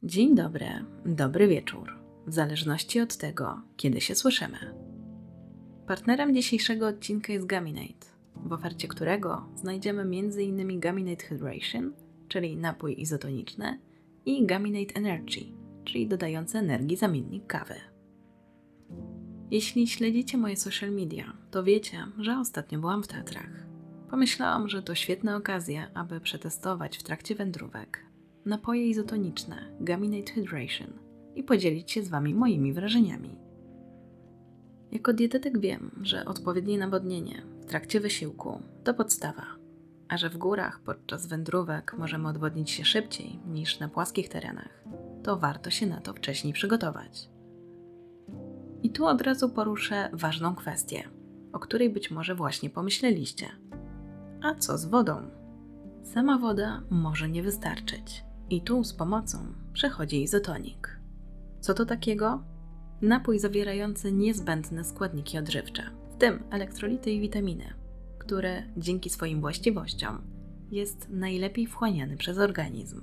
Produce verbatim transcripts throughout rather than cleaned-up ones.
Dzień dobry, dobry wieczór, w zależności od tego, kiedy się słyszymy. Partnerem dzisiejszego odcinka jest Gaminate, w ofercie którego znajdziemy między innymi Gaminate Hydration, czyli napój izotoniczny, i Gaminate Energy, czyli dodający energii zamiennik kawy. Jeśli śledzicie moje social media, to wiecie, że ostatnio byłam w Tatrach. Pomyślałam, że to świetna okazja, aby przetestować w trakcie wędrówek napoje izotoniczne Gaminate Hydration i podzielić się z Wami moimi wrażeniami. Jako dietetyk wiem, że odpowiednie nawodnienie w trakcie wysiłku to podstawa, a że w górach podczas wędrówek możemy odwodnić się szybciej niż na płaskich terenach, to warto się na to wcześniej przygotować. I tu od razu poruszę ważną kwestię, o której być może właśnie pomyśleliście. A co z wodą? Sama woda może nie wystarczyć i tu z pomocą przychodzi izotonik. Co to takiego? Napój zawierający niezbędne składniki odżywcze, w tym elektrolity i witaminy, które dzięki swoim właściwościom jest najlepiej wchłaniany przez organizm.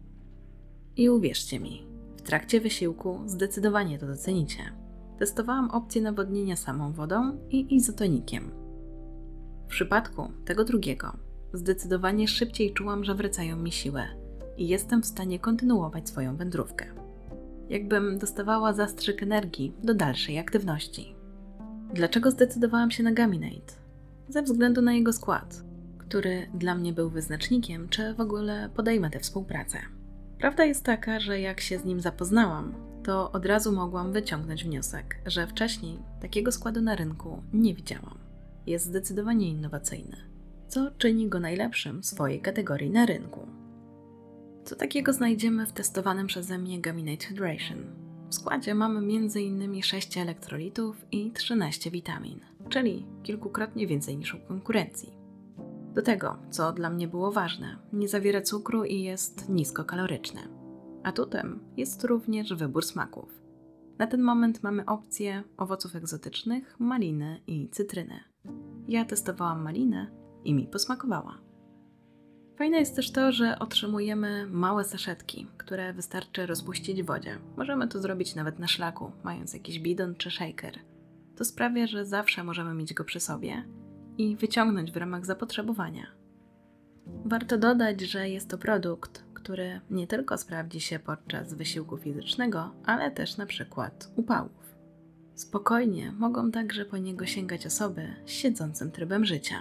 I uwierzcie mi, w trakcie wysiłku zdecydowanie to docenicie. Testowałam opcję nawodnienia samą wodą i izotonikiem. W przypadku tego drugiego zdecydowanie szybciej czułam, że wracają mi siły i jestem w stanie kontynuować swoją wędrówkę. Jakbym dostawała zastrzyk energii do dalszej aktywności. Dlaczego zdecydowałam się na Gaminate? Ze względu na jego skład, który dla mnie był wyznacznikiem, czy w ogóle podejmę tę współpracę. Prawda jest taka, że jak się z nim zapoznałam, to od razu mogłam wyciągnąć wniosek, że wcześniej takiego składu na rynku nie widziałam. Jest zdecydowanie innowacyjny, co czyni go najlepszym w swojej kategorii na rynku. Co takiego znajdziemy w testowanym przeze mnie Gaminate Hydration? W składzie mamy między innymi sześć elektrolitów i trzynaście witamin, czyli kilkukrotnie więcej niż u konkurencji. Do tego, co dla mnie było ważne, nie zawiera cukru i jest niskokaloryczny. Atutem jest również wybór smaków. Na ten moment mamy opcję owoców egzotycznych, maliny i cytryny. Ja testowałam malinę i mi posmakowała. Fajne jest też to, że otrzymujemy małe saszetki, które wystarczy rozpuścić w wodzie. Możemy to zrobić nawet na szlaku, mając jakiś bidon czy shaker. To sprawia, że zawsze możemy mieć go przy sobie i wyciągnąć w ramach zapotrzebowania. Warto dodać, że jest to produkt, który nie tylko sprawdzi się podczas wysiłku fizycznego, ale też na przykład upałów. Spokojnie mogą także po niego sięgać osoby z siedzącym trybem życia.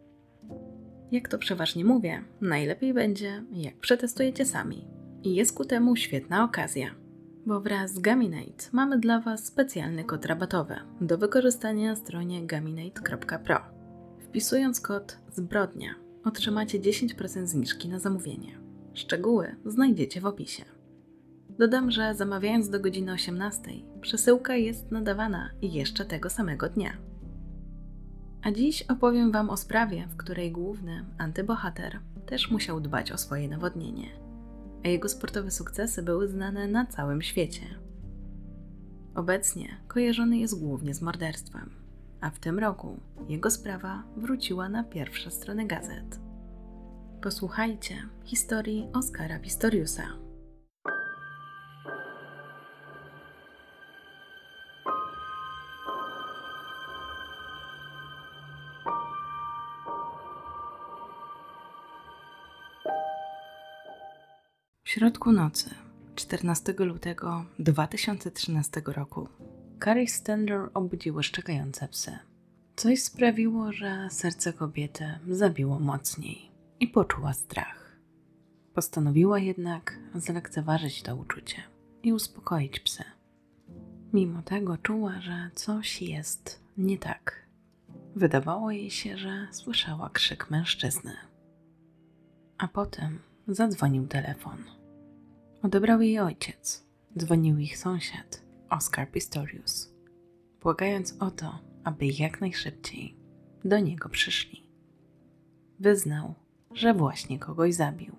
Jak to przeważnie mówię, najlepiej będzie, jak przetestujecie sami. I jest ku temu świetna okazja, bo wraz z Gaminate mamy dla Was specjalny kod rabatowy do wykorzystania na stronie gaminate kropka pro. Wpisując kod ZBRODNIA otrzymacie dziesięć procent zniżki na zamówienie. Szczegóły znajdziecie w opisie. Dodam, że zamawiając do godziny osiemnastej przesyłka jest nadawana jeszcze tego samego dnia. A dziś opowiem Wam o sprawie, w której główny antybohater też musiał dbać o swoje nawodnienie, a jego sportowe sukcesy były znane na całym świecie. Obecnie kojarzony jest głównie z morderstwem, a w tym roku jego sprawa wróciła na pierwsze strony gazet. Posłuchajcie historii Oscara Pistoriusa. W środku nocy, czternastego lutego dwa tysiące trzynastego roku, Carrie Stender obudziły szczekające psy. Coś sprawiło, że serce kobiety zabiło mocniej i poczuła strach. Postanowiła jednak zlekceważyć to uczucie i uspokoić psy. Mimo tego czuła, że coś jest nie tak. Wydawało jej się, że słyszała krzyk mężczyzny. A potem zadzwonił telefon. Odebrał jej ojciec. Dzwonił ich sąsiad, Oscar Pistorius, błagając o to, aby jak najszybciej do niego przyszli. Wyznał, że właśnie kogoś zabił.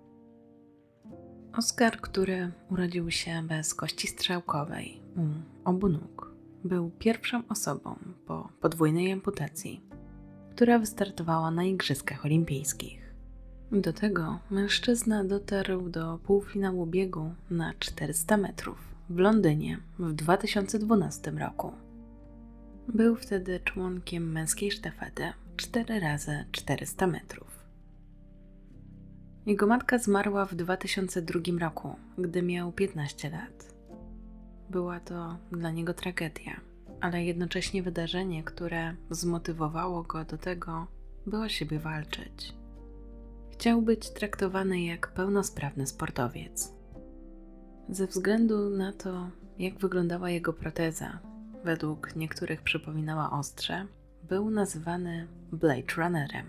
Oscar, który urodził się bez kości strzałkowej u obu nóg, był pierwszą osobą po podwójnej amputacji, która wystartowała na Igrzyskach Olimpijskich. Do tego mężczyzna dotarł do półfinału biegu na czterysta metrów w Londynie w dwa tysiące dwunastym roku. Był wtedy członkiem męskiej sztafety cztery razy czterysta metrów. Jego matka zmarła w dwa tysiące drugim roku, gdy miał piętnaście lat. Była to dla niego tragedia, ale jednocześnie wydarzenie, które zmotywowało go do tego, by o siebie walczyć. Chciał być traktowany jak pełnosprawny sportowiec. Ze względu na to, jak wyglądała jego proteza, według niektórych przypominała ostrze, był nazywany Blade Runnerem.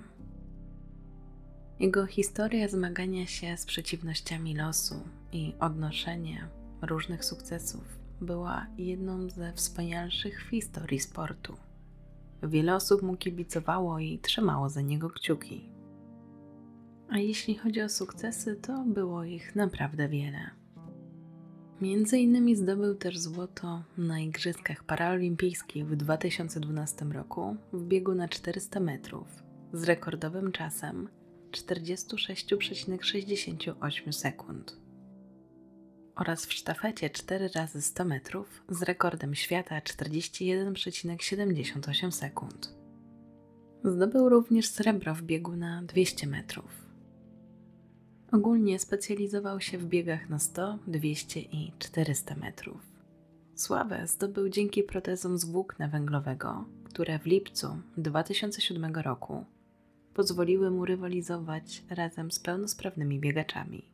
Jego historia zmagania się z przeciwnościami losu i odnoszenie różnych sukcesów była jedną ze wspanialszych w historii sportu. Wiele osób mu kibicowało i trzymało za niego kciuki. A jeśli chodzi o sukcesy, to było ich naprawdę wiele. Między innymi zdobył też złoto na Igrzyskach Paraolimpijskich w dwa tysiące dwunastym roku w biegu na czterysta metrów z rekordowym czasem czterdzieści sześć przecinek sześćdziesiąt osiem sekund oraz w sztafecie cztery razy sto metrów z rekordem świata czterdzieści jeden przecinek siedemdziesiąt osiem sekund. Zdobył również srebro w biegu na dwieście metrów. Ogólnie specjalizował się w biegach na sto, dwieście i czterysta metrów. Sławę zdobył dzięki protezom z włókna węglowego, które w lipcu dwa tysiące siódmego roku pozwoliły mu rywalizować razem z pełnosprawnymi biegaczami.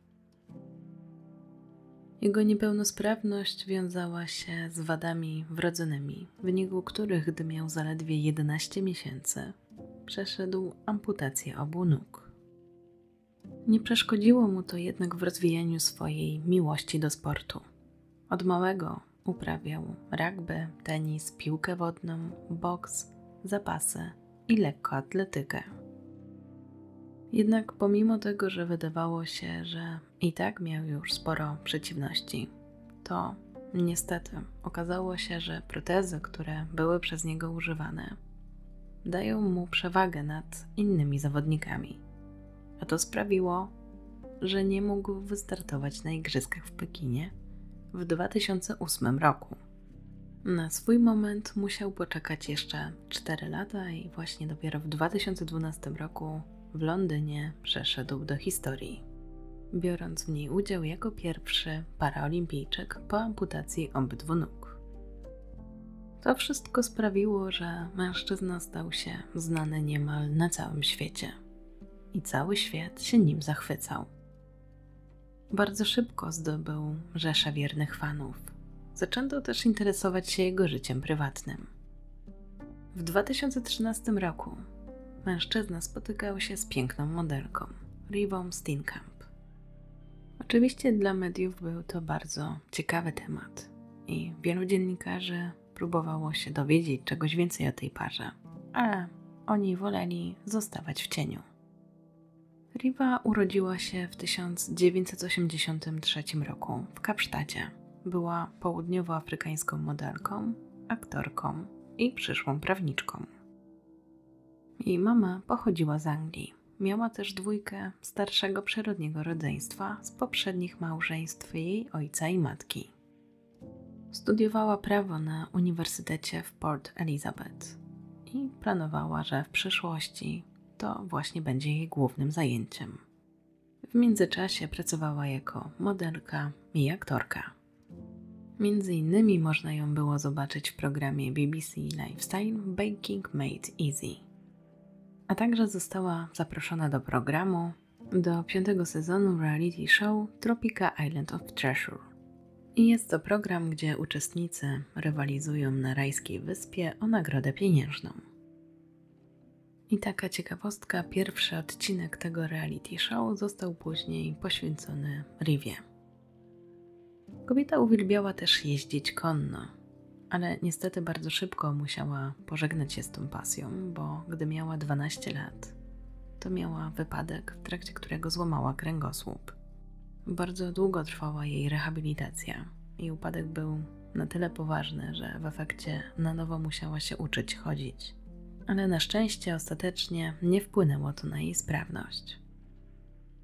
Jego niepełnosprawność wiązała się z wadami wrodzonymi, w wyniku których, gdy miał zaledwie jedenaście miesięcy, przeszedł amputację obu nóg. Nie przeszkodziło mu to jednak w rozwijaniu swojej miłości do sportu. Od małego uprawiał rugby, tenis, piłkę wodną, boks, zapasy i lekkoatletykę. Jednak pomimo tego, że wydawało się, że i tak miał już sporo przeciwności, to niestety okazało się, że protezy, które były przez niego używane, dają mu przewagę nad innymi zawodnikami. A to sprawiło, że nie mógł wystartować na Igrzyskach w Pekinie w dwa tysiące ósmym roku. Na swój moment musiał poczekać jeszcze cztery lata i właśnie dopiero w dwa tysiące dwunastym roku w Londynie przeszedł do historii, biorąc w niej udział jako pierwszy paraolimpijczyk po amputacji obydwu nóg. To wszystko sprawiło, że mężczyzna stał się znany niemal na całym świecie i cały świat się nim zachwycał. Bardzo szybko zdobył rzeszę wiernych fanów. Zaczęto też interesować się jego życiem prywatnym. W dwa tysiące trzynastym roku mężczyzna spotykał się z piękną modelką, Rivą Steenkamp. Oczywiście dla mediów był to bardzo ciekawy temat i wielu dziennikarzy próbowało się dowiedzieć czegoś więcej o tej parze, ale oni woleli zostawać w cieniu. Riva urodziła się w tysiąc dziewięćset osiemdziesiątym trzecim roku w Kapsztadzie. Była południowoafrykańską modelką, aktorką i przyszłą prawniczką. Jej mama pochodziła z Anglii. Miała też dwójkę starszego przyrodniego rodzeństwa z poprzednich małżeństw jej ojca i matki. Studiowała prawo na Uniwersytecie w Port Elizabeth i planowała, że w przyszłości to właśnie będzie jej głównym zajęciem. W międzyczasie pracowała jako modelka i aktorka. Między innymi można ją było zobaczyć w programie B B C Lifestyle Baking Made Easy. A także została zaproszona do programu, do piątego sezonu reality show Tropica Island of Treasure. I jest to program, gdzie uczestnicy rywalizują na rajskiej wyspie o nagrodę pieniężną. I taka ciekawostka, pierwszy odcinek tego reality show został później poświęcony Rivie. Kobieta uwielbiała też jeździć konno, ale niestety bardzo szybko musiała pożegnać się z tą pasją, bo gdy miała dwanaście lat, to miała wypadek, w trakcie którego złamała kręgosłup. Bardzo długo trwała jej rehabilitacja i upadek był na tyle poważny, że w efekcie na nowo musiała się uczyć chodzić. Ale na szczęście ostatecznie nie wpłynęło to na jej sprawność.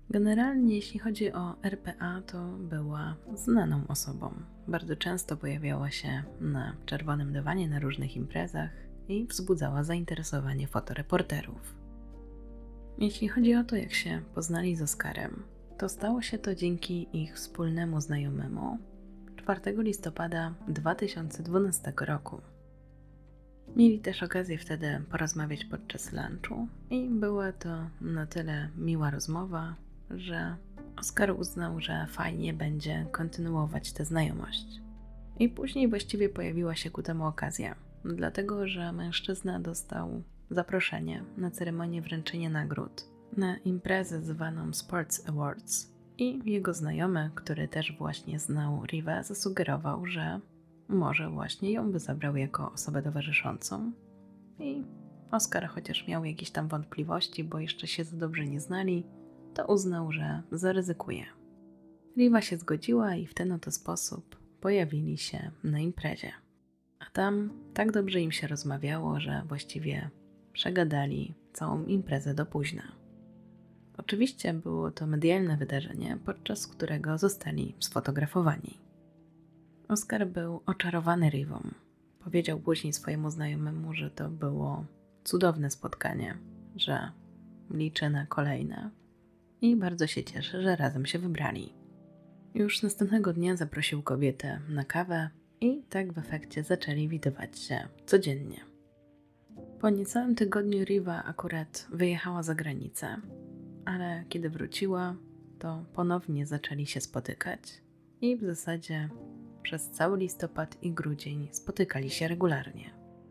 Generalnie jeśli chodzi o R P A, to była znaną osobą. Bardzo często pojawiała się na czerwonym dywanie na różnych imprezach i wzbudzała zainteresowanie fotoreporterów. Jeśli chodzi o to, jak się poznali z Oscarem, to stało się to dzięki ich wspólnemu znajomemu czwartego listopada dwa tysiące dwunastego roku. Mieli też okazję wtedy porozmawiać podczas lunchu i była to na tyle miła rozmowa, że Oscar uznał, że fajnie będzie kontynuować tę znajomość. I później właściwie pojawiła się ku temu okazja, dlatego że mężczyzna dostał zaproszenie na ceremonię wręczenia nagród na imprezę zwaną Sports Awards i jego znajomy, który też właśnie znał Rivę, zasugerował, że może właśnie ją by zabrał jako osobę towarzyszącą. I Oscar, chociaż miał jakieś tam wątpliwości, bo jeszcze się za dobrze nie znali, to uznał, że zaryzykuje. Riva się zgodziła i w ten oto sposób pojawili się na imprezie. A tam tak dobrze im się rozmawiało, że właściwie przegadali całą imprezę do późna. Oczywiście było to medialne wydarzenie, podczas którego zostali sfotografowani. Oscar był oczarowany Rivą. Powiedział później swojemu znajomemu, że to było cudowne spotkanie, że liczy na kolejne i bardzo się cieszy, że razem się wybrali. Już następnego dnia zaprosił kobietę na kawę i tak w efekcie zaczęli widywać się codziennie. Po niecałym tygodniu Riva akurat wyjechała za granicę, ale kiedy wróciła, to ponownie zaczęli się spotykać i w zasadzie przez cały listopad i grudzień spotykali się regularnie.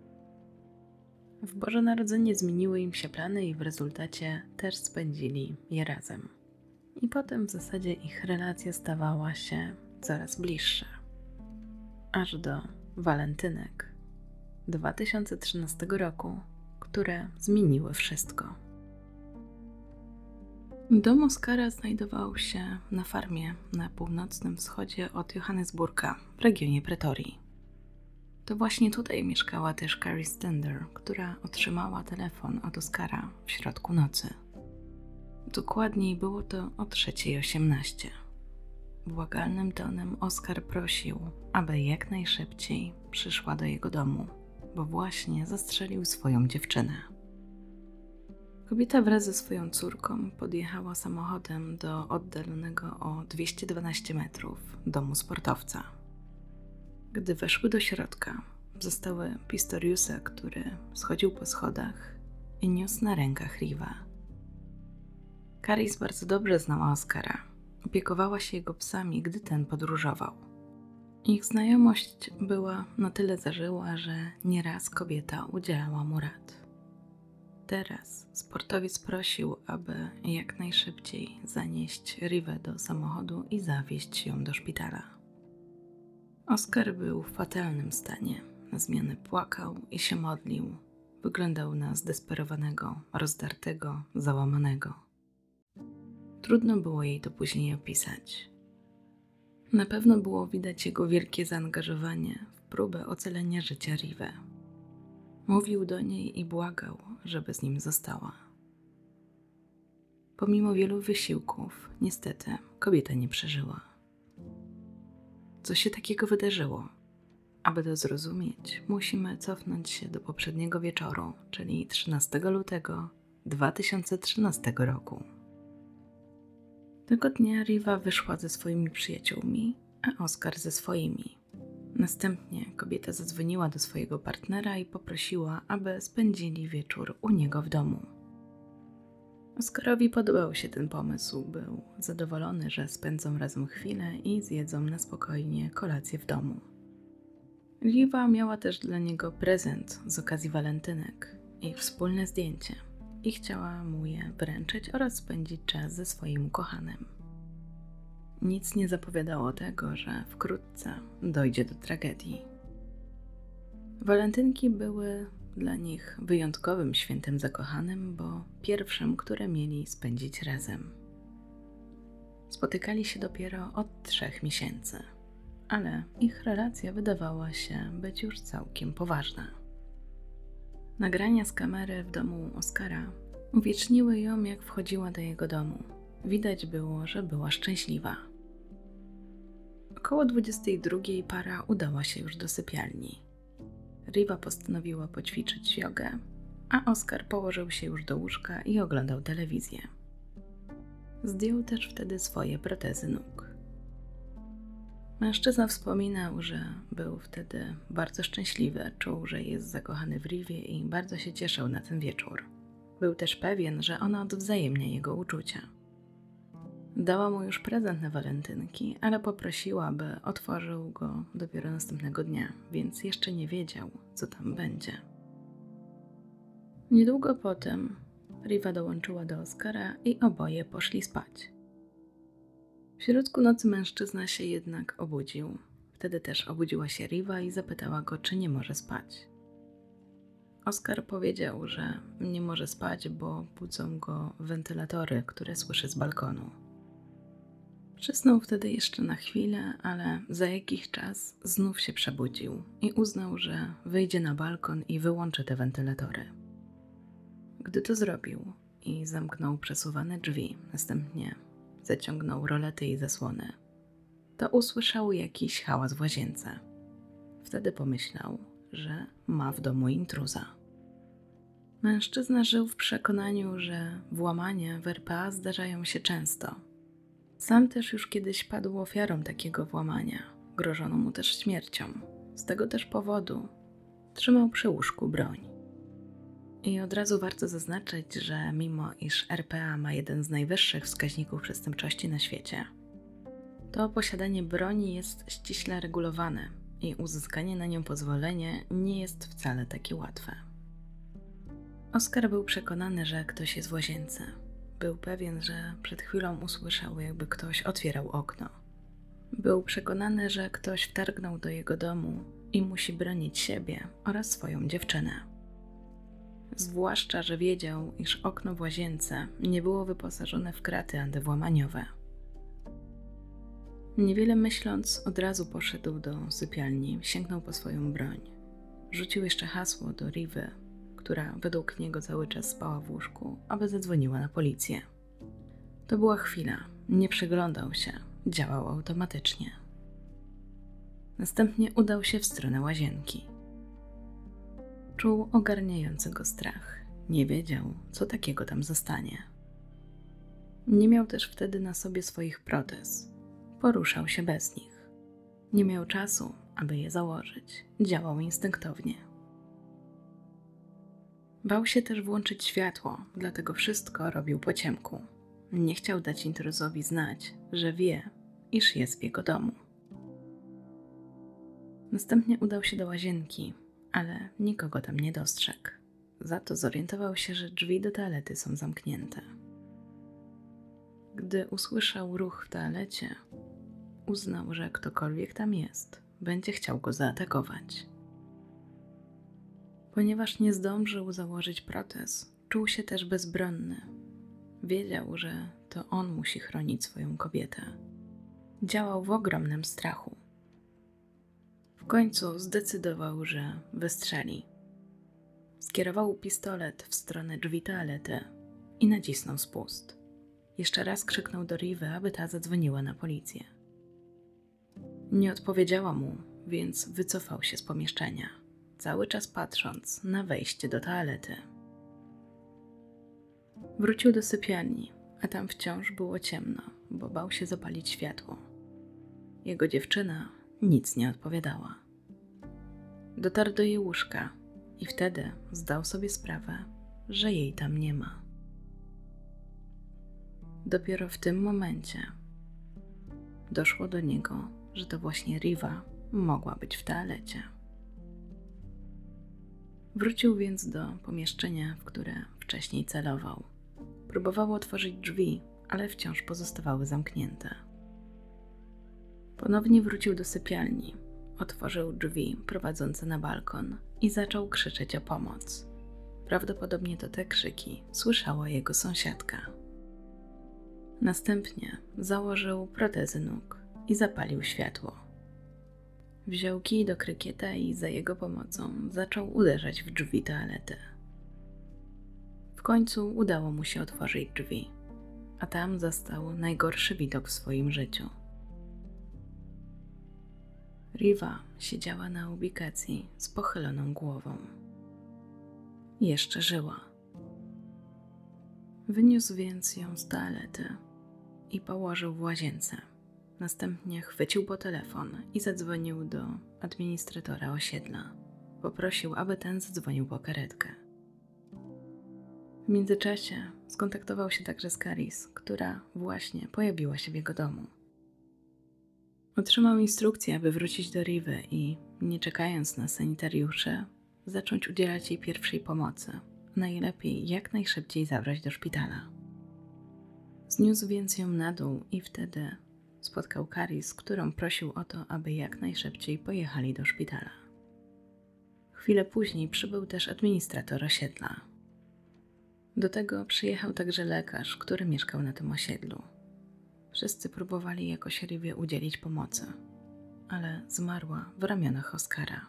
W Boże Narodzenie zmieniły im się plany i w rezultacie też spędzili je razem. I potem w zasadzie ich relacja stawała się coraz bliższa. Aż do walentynek dwa tysiące trzynastego roku, które zmieniły wszystko. Dom Oscara znajdował się na farmie na północnym wschodzie od Johannesburga w regionie Pretorii. To właśnie tutaj mieszkała też Carrie Stender, która otrzymała telefon od Oscara w środku nocy. Dokładniej było to o trzeciej osiemnaście. Błagalnym tonem Oscar prosił, aby jak najszybciej przyszła do jego domu, bo właśnie zastrzelił swoją dziewczynę. Kobieta wraz ze swoją córką podjechała samochodem do oddalonego o dwieście dwanaście metrów domu sportowca. Gdy weszły do środka, zostały Pistoriusa, który schodził po schodach i niósł na rękach Rivę. Caris bardzo dobrze znała Oscara. Opiekowała się jego psami, gdy ten podróżował. Ich znajomość była na tyle zażyła, że nieraz kobieta udzielała mu rad. Teraz sportowiec prosił, aby jak najszybciej zanieść Rivę do samochodu i zawieźć ją do szpitala. Oscar był w fatalnym stanie. Na zmianę płakał i się modlił. Wyglądał na zdesperowanego, rozdartego, załamanego. Trudno było jej to później opisać. Na pewno było widać jego wielkie zaangażowanie w próbę ocalenia życia Rivę. Mówił do niej i błagał, żeby z nim została. Pomimo wielu wysiłków, niestety, kobieta nie przeżyła. Co się takiego wydarzyło? Aby to zrozumieć, musimy cofnąć się do poprzedniego wieczoru, czyli trzynastego lutego dwa tysiące trzynastego roku. Tego dnia Riva wyszła ze swoimi przyjaciółmi, a Oscar ze swoimi. Następnie kobieta zadzwoniła do swojego partnera i poprosiła, aby spędzili wieczór u niego w domu. Oscarowi podobał się ten pomysł, był zadowolony, że spędzą razem chwilę i zjedzą na spokojnie kolację w domu. Riva miała też dla niego prezent z okazji walentynek i wspólne zdjęcie i chciała mu je wręczyć oraz spędzić czas ze swoim ukochanym. Nic nie zapowiadało tego, że wkrótce dojdzie do tragedii. Walentynki były dla nich wyjątkowym świętem zakochanym, bo pierwszym, które mieli spędzić razem. Spotykali się dopiero od trzech miesięcy, ale ich relacja wydawała się być już całkiem poważna. Nagrania z kamery w domu Oscara uwieczniły ją, jak wchodziła do jego domu. Widać było, że była szczęśliwa. Około dwudziestej drugiej para udała się już do sypialni. Riva postanowiła poćwiczyć jogę, a Oscar położył się już do łóżka i oglądał telewizję. Zdjął też wtedy swoje protezy nóg. Mężczyzna wspominał, że był wtedy bardzo szczęśliwy, czuł, że jest zakochany w Riwie i bardzo się cieszył na ten wieczór. Był też pewien, że ona odwzajemnia jego uczucia. Dała mu już prezent na walentynki, ale poprosiła, by otworzył go dopiero następnego dnia, więc jeszcze nie wiedział, co tam będzie. Niedługo potem Riva dołączyła do Oscara i oboje poszli spać. W środku nocy mężczyzna się jednak obudził. Wtedy też obudziła się Riva i zapytała go, czy nie może spać. Oscar powiedział, że nie może spać, bo budzą go wentylatory, które słyszy z balkonu. Przysnął wtedy jeszcze na chwilę, ale za jakiś czas znów się przebudził i uznał, że wyjdzie na balkon i wyłączy te wentylatory. Gdy to zrobił i zamknął przesuwane drzwi, następnie zaciągnął rolety i zasłony, to usłyszał jakiś hałas w łazience. Wtedy pomyślał, że ma w domu intruza. Mężczyzna żył w przekonaniu, że włamania w R P A zdarzają się często. Sam też już kiedyś padł ofiarą takiego włamania. Grożono mu też śmiercią. Z tego też powodu trzymał przy łóżku broń. I od razu warto zaznaczyć, że mimo iż R P A ma jeden z najwyższych wskaźników przestępczości na świecie, to posiadanie broni jest ściśle regulowane i uzyskanie na nią pozwolenia nie jest wcale takie łatwe. Oscar był przekonany, że ktoś jest w łazience. Był pewien, że przed chwilą usłyszał, jakby ktoś otwierał okno. Był przekonany, że ktoś wtargnął do jego domu i musi bronić siebie oraz swoją dziewczynę. Zwłaszcza, że wiedział, iż okno w łazience nie było wyposażone w kraty antywłamaniowe. Niewiele myśląc, od razu poszedł do sypialni, sięgnął po swoją broń. Rzucił jeszcze hasło do Rivy, która według niego cały czas spała w łóżku, aby zadzwoniła na policję. To była chwila, nie przyglądał się, działał automatycznie. Następnie udał się w stronę łazienki. Czuł ogarniający go strach, nie wiedział, co takiego tam zostanie. Nie miał też wtedy na sobie swoich protez, poruszał się bez nich. Nie miał czasu, aby je założyć, działał instynktownie. Bał się też włączyć światło, dlatego wszystko robił po ciemku. Nie chciał dać intruzowi znać, że wie, iż jest w jego domu. Następnie udał się do łazienki, ale nikogo tam nie dostrzegł. Za to zorientował się, że drzwi do toalety są zamknięte. Gdy usłyszał ruch w toalecie, uznał, że ktokolwiek tam jest, będzie chciał go zaatakować. Ponieważ nie zdążył założyć protez, czuł się też bezbronny. Wiedział, że to on musi chronić swoją kobietę. Działał w ogromnym strachu. W końcu zdecydował, że wystrzeli. Skierował pistolet w stronę drzwi toalety i nacisnął spust. Jeszcze raz krzyknął do Rivy, aby ta zadzwoniła na policję. Nie odpowiedziała mu, więc wycofał się z pomieszczenia, cały czas patrząc na wejście do toalety. Wrócił do sypialni, a tam wciąż było ciemno, bo bał się zapalić światło. Jego dziewczyna nic nie odpowiadała. Dotarł do jej łóżka i wtedy zdał sobie sprawę, że jej tam nie ma. Dopiero w tym momencie doszło do niego, że to właśnie Riva mogła być w toalecie. Wrócił więc do pomieszczenia, w które wcześniej celował. Próbował otworzyć drzwi, ale wciąż pozostawały zamknięte. Ponownie wrócił do sypialni, otworzył drzwi prowadzące na balkon i zaczął krzyczeć o pomoc. Prawdopodobnie to te krzyki słyszała jego sąsiadka. Następnie założył protezy nóg i zapalił światło. Wziął kij do krykieta i za jego pomocą zaczął uderzać w drzwi toalety. W końcu udało mu się otworzyć drzwi. a tam zastał najgorszy widok w swoim życiu. Riva siedziała na ubikacji z pochyloną głową. Jeszcze żyła. Wyniósł więc ją z toalety i położył w łazience. Następnie chwycił po telefon i zadzwonił do administratora osiedla. Poprosił, aby ten zadzwonił po karetkę. W międzyczasie skontaktował się także z Caris, która właśnie pojawiła się w jego domu. Otrzymał instrukcję, aby wrócić do Rivy i, nie czekając na sanitariuszy, zacząć udzielać jej pierwszej pomocy. Najlepiej jak najszybciej zabrać do szpitala. Zniósł więc ją na dół i wtedy spotkał Caris, którą prosił o to, aby jak najszybciej pojechali do szpitala. Chwilę później przybył też administrator osiedla. Do tego przyjechał także lekarz, który mieszkał na tym osiedlu. Wszyscy próbowali jakoś Riwie udzielić pomocy, ale zmarła w ramionach Oscara.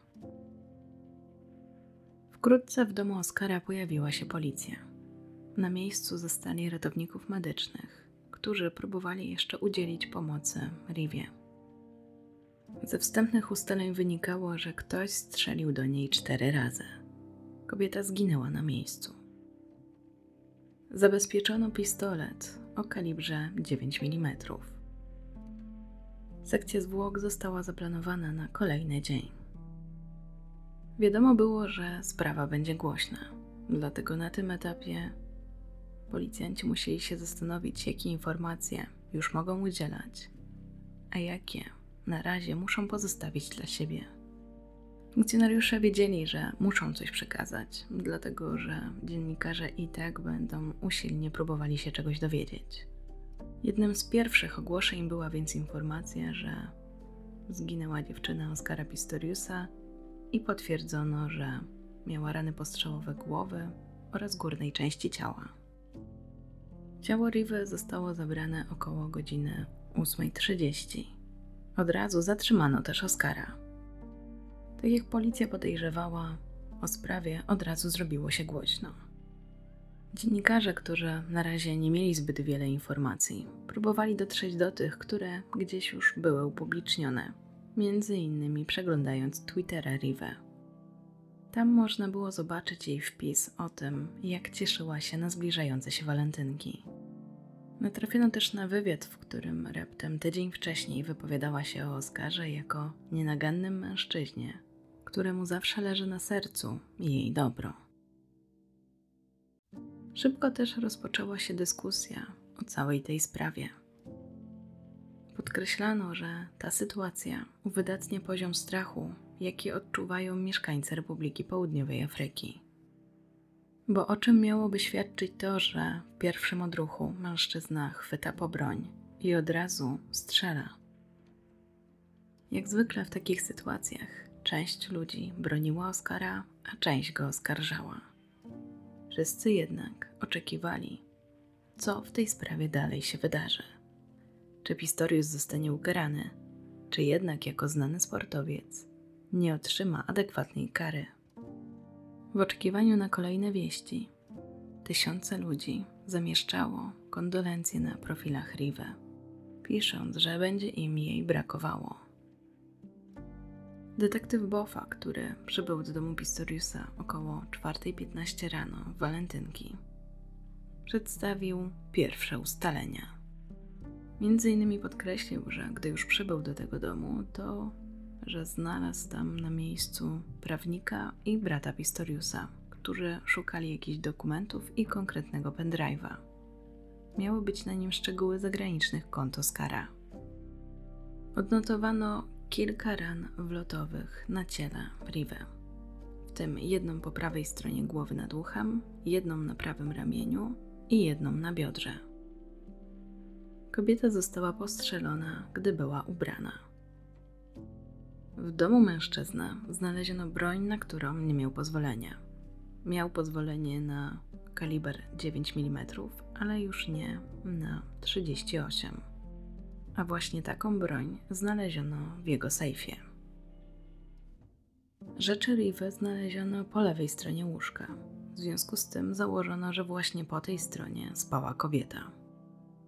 Wkrótce w domu Oscara pojawiła się policja. Na miejscu zastali ratowników medycznych, którzy próbowali jeszcze udzielić pomocy Rivie. Ze wstępnych ustaleń wynikało, że ktoś strzelił do niej cztery razy. Kobieta zginęła na miejscu. Zabezpieczono pistolet o kalibrze dziewięć milimetrów. Sekcja zwłok została zaplanowana na kolejny dzień. Wiadomo było, że sprawa będzie głośna, dlatego na tym etapie policjanci musieli się zastanowić, jakie informacje już mogą udzielać, a jakie na razie muszą pozostawić dla siebie. Funkcjonariusze wiedzieli, że muszą coś przekazać, dlatego że dziennikarze i tak będą usilnie próbowali się czegoś dowiedzieć. Jednym z pierwszych ogłoszeń była więc informacja, że zginęła dziewczyna Oscara Pistoriusa i potwierdzono, że miała rany postrzałowe głowy oraz górnej części ciała. Ciało Rivy zostało zabrane około godziny ósmej trzydzieści. Od razu zatrzymano też Oscara. Tak jak policja podejrzewała, o sprawie od razu zrobiło się głośno. Dziennikarze, którzy na razie nie mieli zbyt wiele informacji, próbowali dotrzeć do tych, które gdzieś już były upublicznione, między innymi przeglądając Twittera Rive. Tam można było zobaczyć jej wpis o tym, jak cieszyła się na zbliżające się walentynki. Natrafiono też na wywiad, w którym raptem tydzień wcześniej wypowiadała się o Oscarze jako nienagannym mężczyźnie, któremu zawsze leży na sercu jej dobro. Szybko też rozpoczęła się dyskusja o całej tej sprawie. Podkreślano, że ta sytuacja uwydatnia poziom strachu, jaki odczuwają mieszkańcy Republiki Południowej Afryki. Bo o czym miałoby świadczyć to, że w pierwszym odruchu mężczyzna chwyta po broń i od razu strzela. Jak zwykle w takich sytuacjach część ludzi broniła Oscara, a część go oskarżała. Wszyscy jednak oczekiwali, co w tej sprawie dalej się wydarzy. Czy Pistorius zostanie ukarany, czy jednak jako znany sportowiec nie otrzyma adekwatnej kary. W oczekiwaniu na kolejne wieści tysiące ludzi zamieszczało kondolencje na profilach Rive, pisząc, że będzie im jej brakowało. Detektyw Boffa, który przybył do domu Pistoriusa około czwarta piętnaście rano w walentynki, przedstawił pierwsze ustalenia. Między innymi podkreślił, że gdy już przybył do tego domu, to że znalazł tam na miejscu prawnika i brata Pistoriusa, którzy szukali jakichś dokumentów i konkretnego pendrive'a. Miały być na nim szczegóły zagranicznych kont Oscara. Odnotowano kilka ran wlotowych na ciele Rive, w tym jedną po prawej stronie głowy nad uchem, jedną na prawym ramieniu i jedną na biodrze. Kobieta została postrzelona, gdy była ubrana. W domu mężczyzny znaleziono broń, na którą nie miał pozwolenia. Miał pozwolenie na kaliber dziewięć milimetrów, ale już nie na trzydzieści osiem. A właśnie taką broń znaleziono w jego sejfie. Rzeczy Rive znaleziono po lewej stronie łóżka. W związku z tym założono, że właśnie po tej stronie spała kobieta.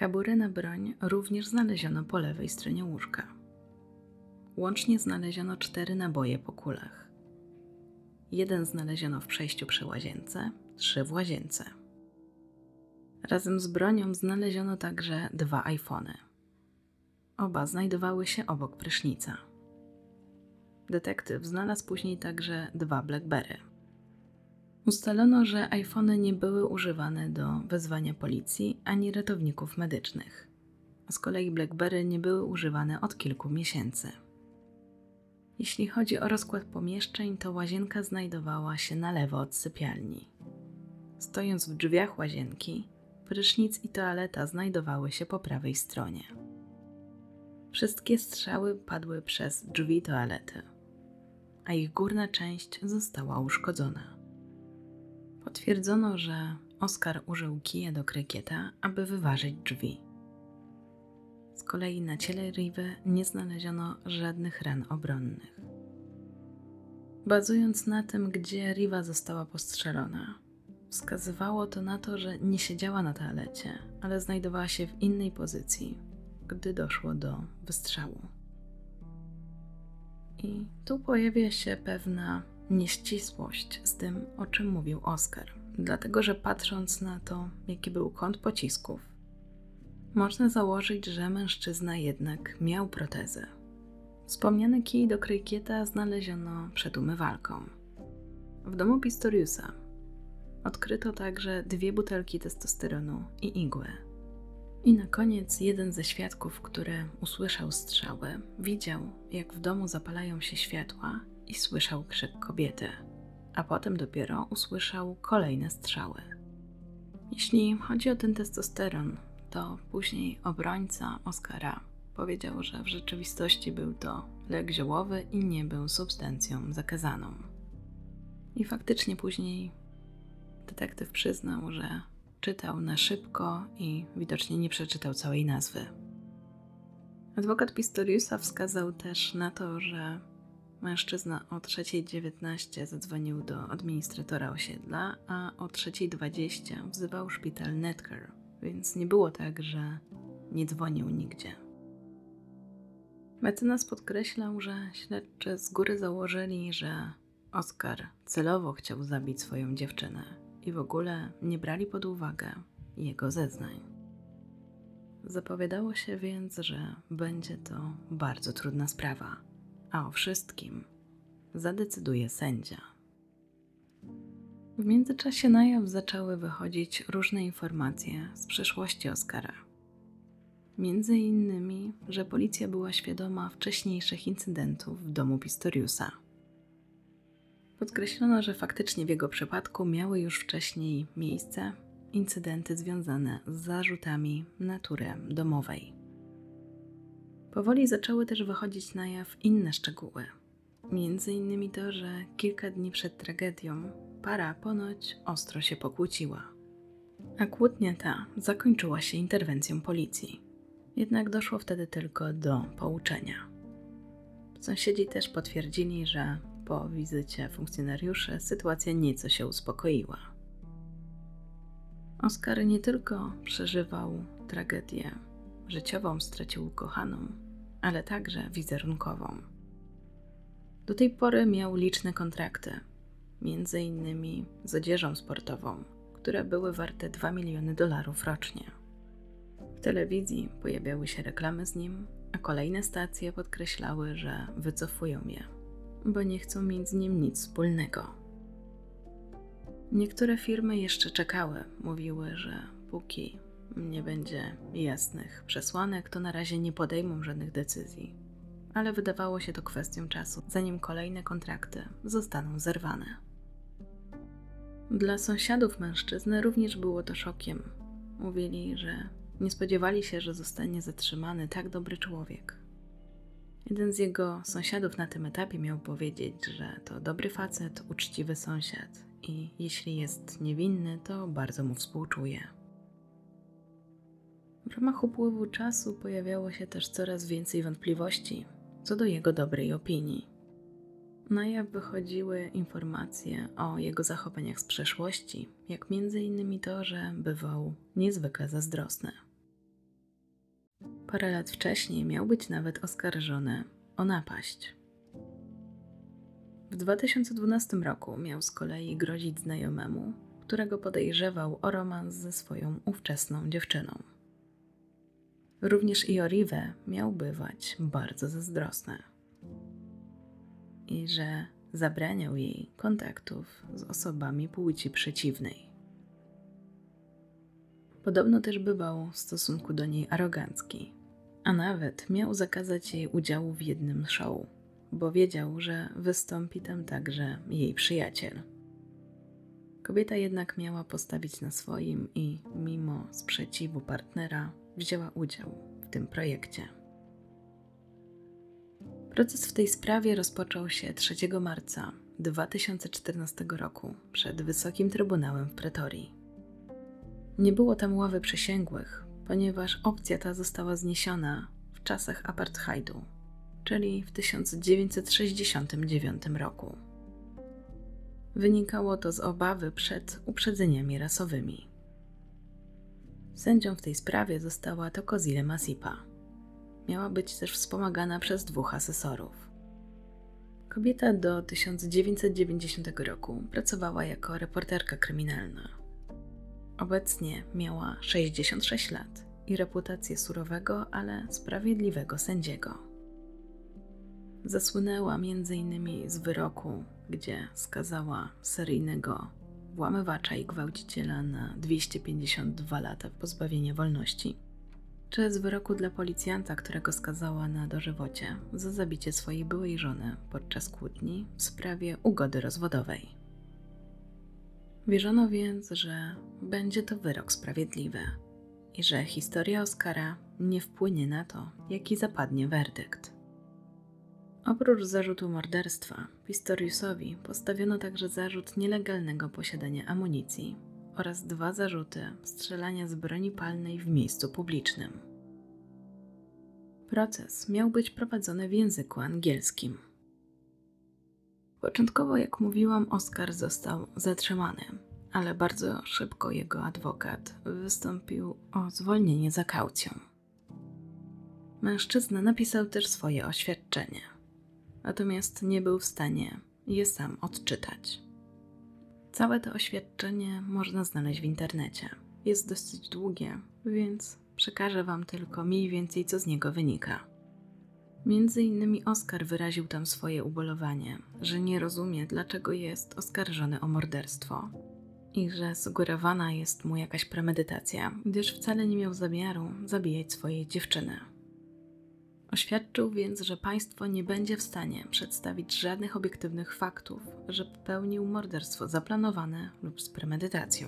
Kaburę na broń również znaleziono po lewej stronie łóżka. Łącznie znaleziono cztery naboje po kulach. Jeden znaleziono w przejściu przy łazience, trzy w łazience. Razem z bronią znaleziono także dwa iPhony. Oba znajdowały się obok prysznica. Detektyw znalazł później także dwa Blackberry. Ustalono, że iPhony nie były używane do wezwania policji ani ratowników medycznych. Z kolei Blackberry nie były używane od kilku miesięcy. Jeśli chodzi o rozkład pomieszczeń, to łazienka znajdowała się na lewo od sypialni. Stojąc w drzwiach łazienki, prysznic i toaleta znajdowały się po prawej stronie. Wszystkie strzały padły przez drzwi toalety, a ich górna część została uszkodzona. Potwierdzono, że Oscar użył kija do krykieta, aby wyważyć drzwi. Z kolei na ciele Rivy nie znaleziono żadnych ran obronnych. Bazując na tym, gdzie Riva została postrzelona, wskazywało to na to, że nie siedziała na toalecie, ale znajdowała się w innej pozycji, gdy doszło do wystrzału. I tu pojawia się pewna nieścisłość z tym, o czym mówił Oscar, dlatego że patrząc na to, jaki był kąt pocisków, można założyć, że mężczyzna jednak miał protezę. Wspomniany kij do krykieta znaleziono przed umywalką. W domu Pistoriusa odkryto także dwie butelki testosteronu i igły. I na koniec jeden ze świadków, który usłyszał strzały, widział, jak w domu zapalają się światła i słyszał krzyk kobiety, a potem dopiero usłyszał kolejne strzały. Jeśli chodzi o ten testosteron, to później obrońca Oscara powiedział, że w rzeczywistości był to lek ziołowy i nie był substancją zakazaną. I faktycznie później detektyw przyznał, że czytał na szybko i widocznie nie przeczytał całej nazwy. Adwokat Pistoriusa wskazał też na to, że mężczyzna o trzeciej dziewiętnaście zadzwonił do administratora osiedla, a o trzeciej dwadzieścia wzywał szpital Netcare, więc nie było tak, że nie dzwonił nigdzie. Mecenas podkreślał, że śledczy z góry założyli, że Oscar celowo chciał zabić swoją dziewczynę i w ogóle nie brali pod uwagę jego zeznań. Zapowiadało się więc, że będzie to bardzo trudna sprawa, a o wszystkim zadecyduje sędzia. W międzyczasie na jaw zaczęły wychodzić różne informacje z przeszłości Oscara. Między innymi, że policja była świadoma wcześniejszych incydentów w domu Pistoriusa. Podkreślono, że faktycznie w jego przypadku miały już wcześniej miejsce incydenty związane z zarzutami natury domowej. Powoli zaczęły też wychodzić na jaw inne szczegóły. Między innymi to, że kilka dni przed tragedią para ponoć ostro się pokłóciła. A kłótnia ta zakończyła się interwencją policji. Jednak doszło wtedy tylko do pouczenia. Sąsiedzi też potwierdzili, że po wizycie funkcjonariuszy sytuacja nieco się uspokoiła. Oscar nie tylko przeżywał tragedię życiową, stracił ukochaną, ale także wizerunkową. Do tej pory miał liczne kontrakty, między innymi z odzieżą sportową, które były warte dwa miliony dolarów rocznie. W telewizji pojawiały się reklamy z nim, a kolejne stacje podkreślały, że wycofują je, bo nie chcą mieć z nim nic wspólnego. Niektóre firmy jeszcze czekały, mówiły, że póki nie będzie jasnych przesłanek, to na razie nie podejmą żadnych decyzji. Ale wydawało się to kwestią czasu, zanim kolejne kontrakty zostaną zerwane. Dla sąsiadów mężczyzny również było to szokiem. Mówili, że nie spodziewali się, że zostanie zatrzymany tak dobry człowiek. Jeden z jego sąsiadów na tym etapie miał powiedzieć, że to dobry facet, uczciwy sąsiad i jeśli jest niewinny, to bardzo mu współczuje. W ramach upływu czasu pojawiało się też coraz więcej wątpliwości co do jego dobrej opinii. Na jaw wychodziły informacje o jego zachowaniach z przeszłości, jak między innymi to, że bywał niezwykle zazdrosny. Parę lat wcześniej miał być nawet oskarżony o napaść. W dwa tysiące dwunastym roku miał z kolei grozić znajomemu, którego podejrzewał o romans ze swoją ówczesną dziewczyną. Również i o Rivę miał bywać bardzo zazdrosny i że zabraniał jej kontaktów z osobami płci przeciwnej. Podobno też bywał w stosunku do niej arogancki, a nawet miał zakazać jej udziału w jednym show, bo wiedział, że wystąpi tam także jej przyjaciel. Kobieta jednak miała postawić na swoim i mimo sprzeciwu partnera wzięła udział w tym projekcie. Proces w tej sprawie rozpoczął się trzeciego marca dwa tysiące czternastego roku przed Wysokim Trybunałem w Pretorii. Nie było tam ławy przysięgłych, ponieważ opcja ta została zniesiona w czasach apartheidu, czyli w tysiąc dziewięćset sześćdziesiątym dziewiątym roku. Wynikało to z obawy przed uprzedzeniami rasowymi. Sędzią w tej sprawie została Thokozile Masipa. Miała być też wspomagana przez dwóch asesorów. Kobieta do tysiąc dziewięćset dziewięćdziesiątego roku pracowała jako reporterka kryminalna. Obecnie miała sześćdziesiąt sześć lat i reputację surowego, ale sprawiedliwego sędziego. Zasłynęła między innymi z wyroku, gdzie skazała seryjnego włamywacza i gwałciciela na dwieście pięćdziesiąt dwa lata pozbawienia wolności, czy z wyroku dla policjanta, którego skazała na dożywocie za zabicie swojej byłej żony podczas kłótni w sprawie ugody rozwodowej. Wierzono więc, że będzie to wyrok sprawiedliwy i że historia Oscara nie wpłynie na to, jaki zapadnie werdykt. Oprócz zarzutu morderstwa, Pistoriusowi postawiono także zarzut nielegalnego posiadania amunicji oraz dwa zarzuty strzelania z broni palnej w miejscu publicznym. Proces miał być prowadzony w języku angielskim. Początkowo, jak mówiłam, Oscar został zatrzymany, ale bardzo szybko jego adwokat wystąpił o zwolnienie za kaucją. Mężczyzna napisał też swoje oświadczenie, natomiast nie był w stanie je sam odczytać. Całe to oświadczenie można znaleźć w internecie. Jest dosyć długie, więc przekażę Wam tylko mniej więcej, co z niego wynika. Między innymi Oscar wyraził tam swoje ubolewanie, że nie rozumie, dlaczego jest oskarżony o morderstwo i że sugerowana jest mu jakaś premedytacja, gdyż wcale nie miał zamiaru zabijać swojej dziewczyny. Oświadczył więc, że państwo nie będzie w stanie przedstawić żadnych obiektywnych faktów, że popełnił morderstwo zaplanowane lub z premedytacją.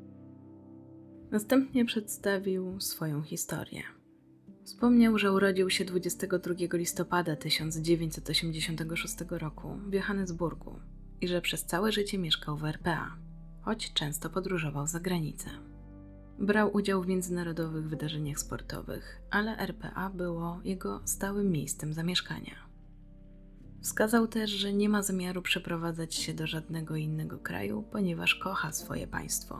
Następnie przedstawił swoją historię. Wspomniał, że urodził się dwudziestego drugiego listopada tysiąc dziewięćset osiemdziesiątego szóstego roku w Johannesburgu i że przez całe życie mieszkał w R P A, choć często podróżował za granicę. Brał udział w międzynarodowych wydarzeniach sportowych, ale R P A było jego stałym miejscem zamieszkania. Wskazał też, że nie ma zamiaru przeprowadzać się do żadnego innego kraju, ponieważ kocha swoje państwo.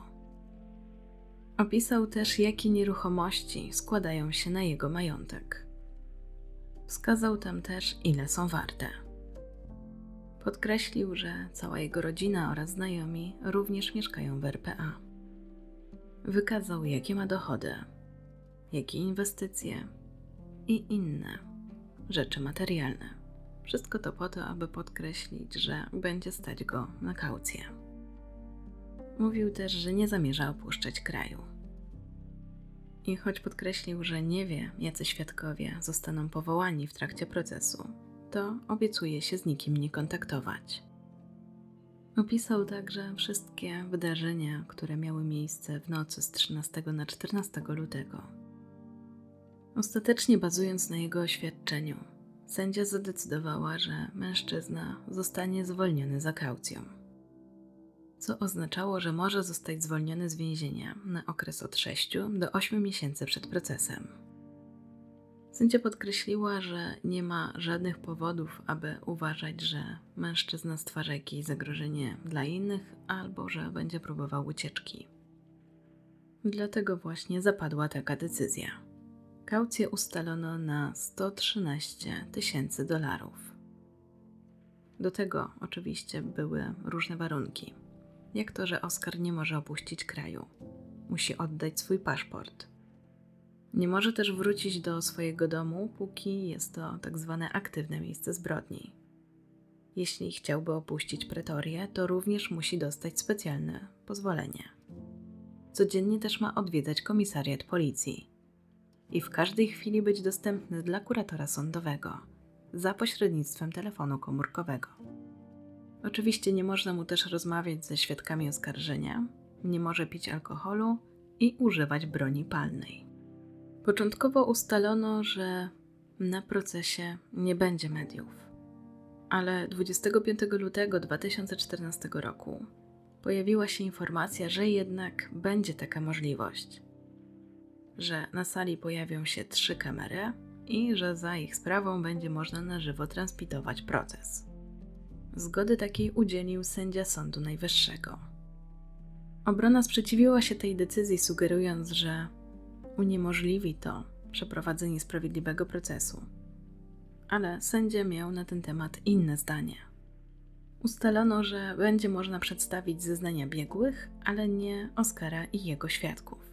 Opisał też, jakie nieruchomości składają się na jego majątek. Wskazał tam też, ile są warte. Podkreślił, że cała jego rodzina oraz znajomi również mieszkają w R P A. Wykazał, jakie ma dochody, jakie inwestycje i inne rzeczy materialne. Wszystko to po to, aby podkreślić, że będzie stać go na kaucję. Mówił też, że nie zamierza opuszczać kraju. I choć podkreślił, że nie wie, jacy świadkowie zostaną powołani w trakcie procesu, to obiecuje się z nikim nie kontaktować. Opisał także wszystkie wydarzenia, które miały miejsce w nocy z trzynastego na czternastego lutego. Ostatecznie, bazując na jego oświadczeniu, sędzia zadecydowała, że mężczyzna zostanie zwolniony za kaucją, co oznaczało, że może zostać zwolniony z więzienia na okres od sześciu do ośmiu miesięcy przed procesem. Sędzia podkreśliła, że nie ma żadnych powodów, aby uważać, że mężczyzna stwarza jakieś zagrożenie dla innych albo że będzie próbował ucieczki. Dlatego właśnie zapadła taka decyzja. Kaucję ustalono na sto trzynaście tysięcy dolarów. Do tego oczywiście były różne warunki, jak to, że Oscar nie może opuścić kraju. Musi oddać swój paszport. Nie może też wrócić do swojego domu, póki jest to tak zwane aktywne miejsce zbrodni. Jeśli chciałby opuścić pretorię, to również musi dostać specjalne pozwolenie. Codziennie też ma odwiedzać komisariat policji i w każdej chwili być dostępny dla kuratora sądowego za pośrednictwem telefonu komórkowego. Oczywiście nie można mu też rozmawiać ze świadkami oskarżenia, nie może pić alkoholu i używać broni palnej. Początkowo ustalono, że na procesie nie będzie mediów, ale dwudziestego piątego lutego dwa tysiące czternastego roku pojawiła się informacja, że jednak będzie taka możliwość, że na sali pojawią się trzy kamery i że za ich sprawą będzie można na żywo transmitować proces. Zgody takiej udzielił sędzia Sądu Najwyższego. Obrona sprzeciwiła się tej decyzji, sugerując, że uniemożliwi to przeprowadzenie sprawiedliwego procesu. Ale sędzia miał na ten temat inne zdanie. Ustalono, że będzie można przedstawić zeznania biegłych, ale nie Oscara i jego świadków.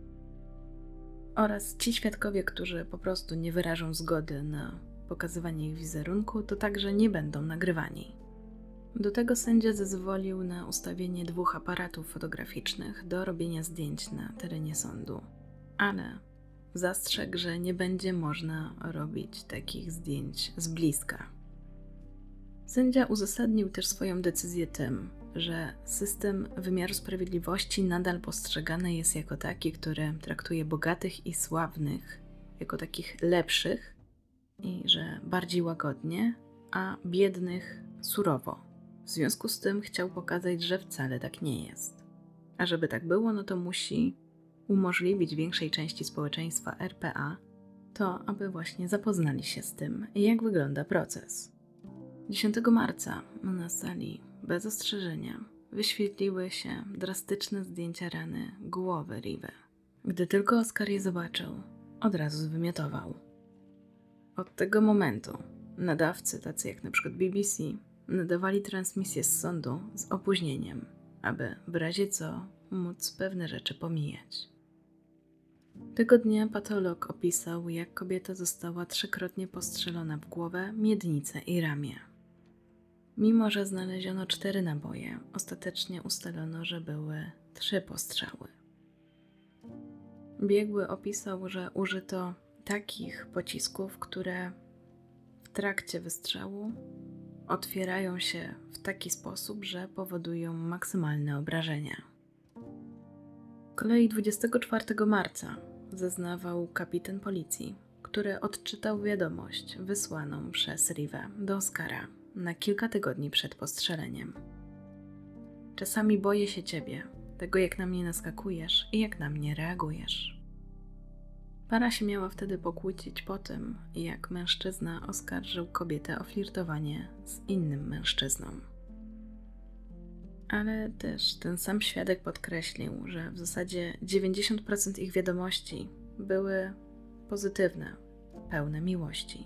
Oraz ci świadkowie, którzy po prostu nie wyrażą zgody na pokazywanie ich wizerunku, to także nie będą nagrywani. Do tego sędzia zezwolił na ustawienie dwóch aparatów fotograficznych do robienia zdjęć na terenie sądu, ale zastrzegł, że nie będzie można robić takich zdjęć z bliska. Sędzia uzasadnił też swoją decyzję tym, że system wymiaru sprawiedliwości nadal postrzegany jest jako taki, który traktuje bogatych i sławnych jako takich lepszych i że bardziej łagodnie, a biednych surowo. W związku z tym chciał pokazać, że wcale tak nie jest. A żeby tak było, no to musi umożliwić większej części społeczeństwa R P A to, aby właśnie zapoznali się z tym, jak wygląda proces. dziesiątego marca na sali bez ostrzeżenia wyświetliły się drastyczne zdjęcia rany głowy Rive. Gdy tylko Oscar je zobaczył, od razu zwymiotował. Od tego momentu nadawcy, tacy jak na przykład B B C, nadawali transmisję z sądu z opóźnieniem, aby w razie co móc pewne rzeczy pomijać. Tego dnia patolog opisał, jak kobieta została trzykrotnie postrzelona w głowę, miednicę i ramię. Mimo że znaleziono cztery naboje, ostatecznie ustalono, że były trzy postrzały. Biegły opisał, że użyto takich pocisków, które w trakcie wystrzału otwierają się w taki sposób, że powodują maksymalne obrażenia. Z kolei dwudziestego czwartego marca zeznawał kapitan policji, który odczytał wiadomość wysłaną przez Rive do Oscara na kilka tygodni przed postrzeleniem. Czasami boję się ciebie, tego jak na mnie naskakujesz i jak na mnie reagujesz. Para się miała wtedy pokłócić po tym, jak mężczyzna oskarżył kobietę o flirtowanie z innym mężczyzną. Ale też ten sam świadek podkreślił, że w zasadzie dziewięćdziesiąt procent ich wiadomości były pozytywne, pełne miłości.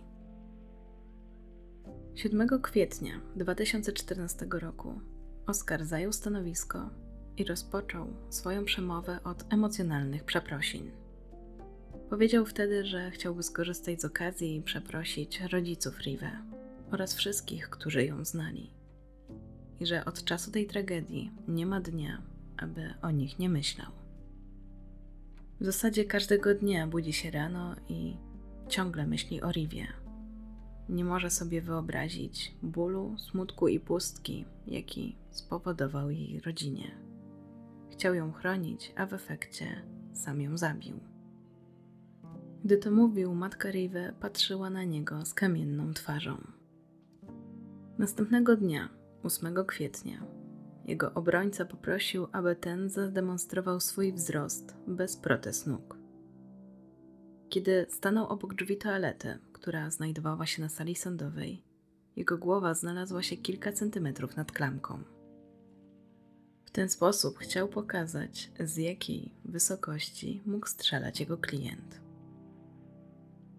siódmego kwietnia dwa tysiące czternastego roku Oscar zajął stanowisko i rozpoczął swoją przemowę od emocjonalnych przeprosin. Powiedział wtedy, że chciałby skorzystać z okazji i przeprosić rodziców Rive oraz wszystkich, którzy ją znali. I że od czasu tej tragedii nie ma dnia, aby o nich nie myślał. W zasadzie każdego dnia budzi się rano i ciągle myśli o Rivie. Nie może sobie wyobrazić bólu, smutku i pustki, jaki spowodował jej rodzinie. Chciał ją chronić, a w efekcie sam ją zabił. Gdy to mówił, matka Rive patrzyła na niego z kamienną twarzą. Następnego dnia, ósmego kwietnia, jego obrońca poprosił, aby ten zademonstrował swój wzrost bez protez nóg. Kiedy stanął obok drzwi toalety, która znajdowała się na sali sądowej, jego głowa znalazła się kilka centymetrów nad klamką. W ten sposób chciał pokazać, z jakiej wysokości mógł strzelać jego klient.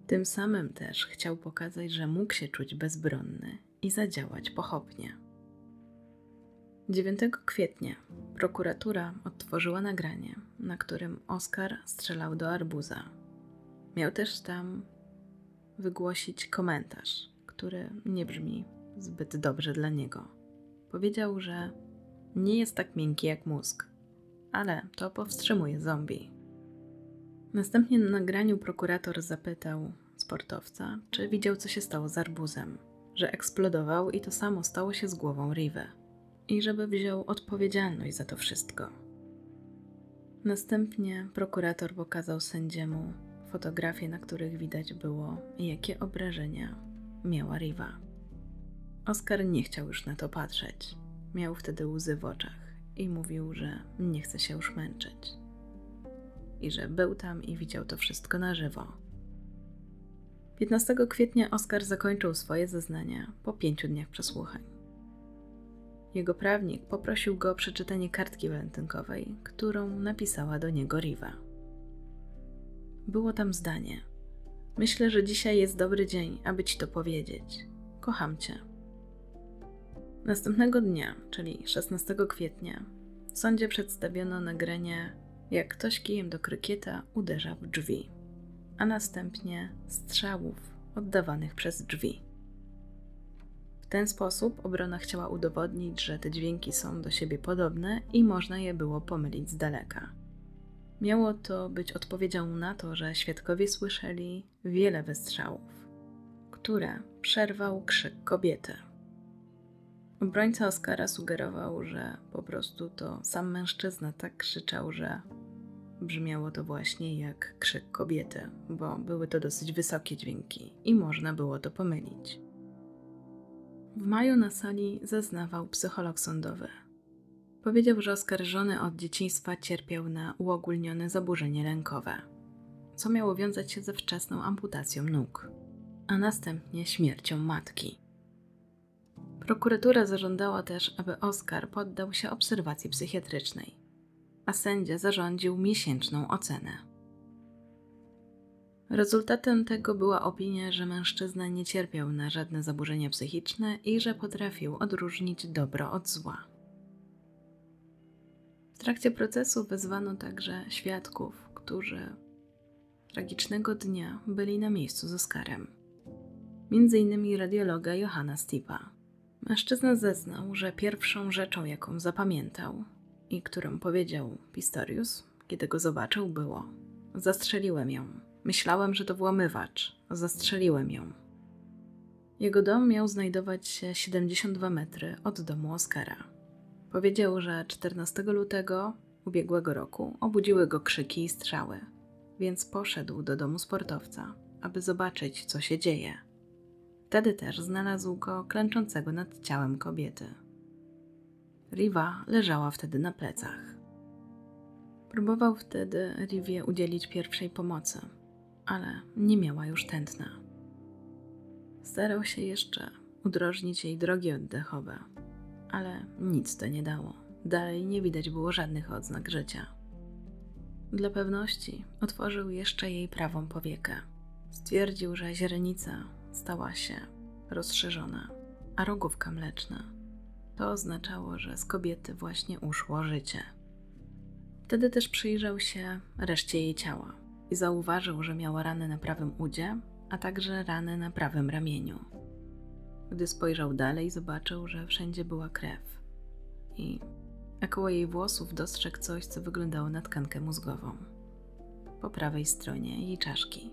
Tym samym też chciał pokazać, że mógł się czuć bezbronny i zadziałać pochopnie. dziewiątego kwietnia prokuratura odtworzyła nagranie, na którym Oscar strzelał do arbuza. Miał też tam wygłosić komentarz, który nie brzmi zbyt dobrze dla niego. Powiedział, że nie jest tak miękki jak mózg, ale to powstrzymuje zombie. Następnie na nagraniu prokurator zapytał sportowca, czy widział, co się stało z arbuzem, że eksplodował i to samo stało się z głową Rivy i żeby wziął odpowiedzialność za to wszystko. Następnie prokurator pokazał sędziemu fotografie, na których widać było, jakie obrażenia miała Riva. Oscar nie chciał już na to patrzeć. Miał wtedy łzy w oczach i mówił, że nie chce się już męczyć. I że był tam i widział to wszystko na żywo. piętnastego kwietnia Oscar zakończył swoje zeznania po pięciu dniach przesłuchań. Jego prawnik poprosił go o przeczytanie kartki walentynkowej, którą napisała do niego Riva. Było tam zdanie: myślę, że dzisiaj jest dobry dzień, aby ci to powiedzieć. Kocham cię. Następnego dnia, czyli szesnastego kwietnia, w sądzie przedstawiono nagranie, jak ktoś kijem do krykieta uderza w drzwi, a następnie strzałów oddawanych przez drzwi. W ten sposób obrona chciała udowodnić, że te dźwięki są do siebie podobne i można je było pomylić z daleka. Miało to być odpowiedzią na to, że świadkowie słyszeli wiele wystrzałów, które przerwał krzyk kobiety. Obrońca Oscara sugerował, że po prostu to sam mężczyzna tak krzyczał, że brzmiało to właśnie jak krzyk kobiety, bo były to dosyć wysokie dźwięki i można było to pomylić. W maju na sali zeznawał psycholog sądowy. Powiedział, że oskarżony od dzieciństwa cierpiał na uogólnione zaburzenie lękowe, co miało wiązać się ze wczesną amputacją nóg, a następnie śmiercią matki. Prokuratura zażądała też, aby Oscar poddał się obserwacji psychiatrycznej, a sędzia zarządził miesięczną ocenę. Rezultatem tego była opinia, że mężczyzna nie cierpiał na żadne zaburzenia psychiczne i że potrafił odróżnić dobro od zła. W trakcie procesu wezwano także świadków, którzy tragicznego dnia byli na miejscu z Oscarem. Między innymi radiologa Johanna Stipa. Mężczyzna zeznał, że pierwszą rzeczą, jaką zapamiętał i którą powiedział Pistorius, kiedy go zobaczył, było: zastrzeliłem ją. Myślałem, że to włamywacz. Zastrzeliłem ją. Jego dom miał znajdować się siedemdziesiąt dwa metry od domu Oscara. Powiedział, że czternastego lutego ubiegłego roku obudziły go krzyki i strzały, więc poszedł do domu sportowca, aby zobaczyć, co się dzieje. Wtedy też znalazł go klęczącego nad ciałem kobiety. Riva leżała wtedy na plecach. Próbował wtedy Rivie udzielić pierwszej pomocy, ale nie miała już tętna. Starał się jeszcze udrożnić jej drogi oddechowe, ale nic to nie dało. Dalej nie widać było żadnych odznak życia. Dla pewności otworzył jeszcze jej prawą powiekę. Stwierdził, że źrenica stała się rozszerzona, a rogówka mleczna. To oznaczało, że z kobiety właśnie uszło życie. Wtedy też przyjrzał się reszcie jej ciała i zauważył, że miała rany na prawym udzie, a także rany na prawym ramieniu. Gdy spojrzał dalej, zobaczył, że wszędzie była krew i koło jej włosów dostrzegł coś, co wyglądało na tkankę mózgową. Po prawej stronie jej czaszki.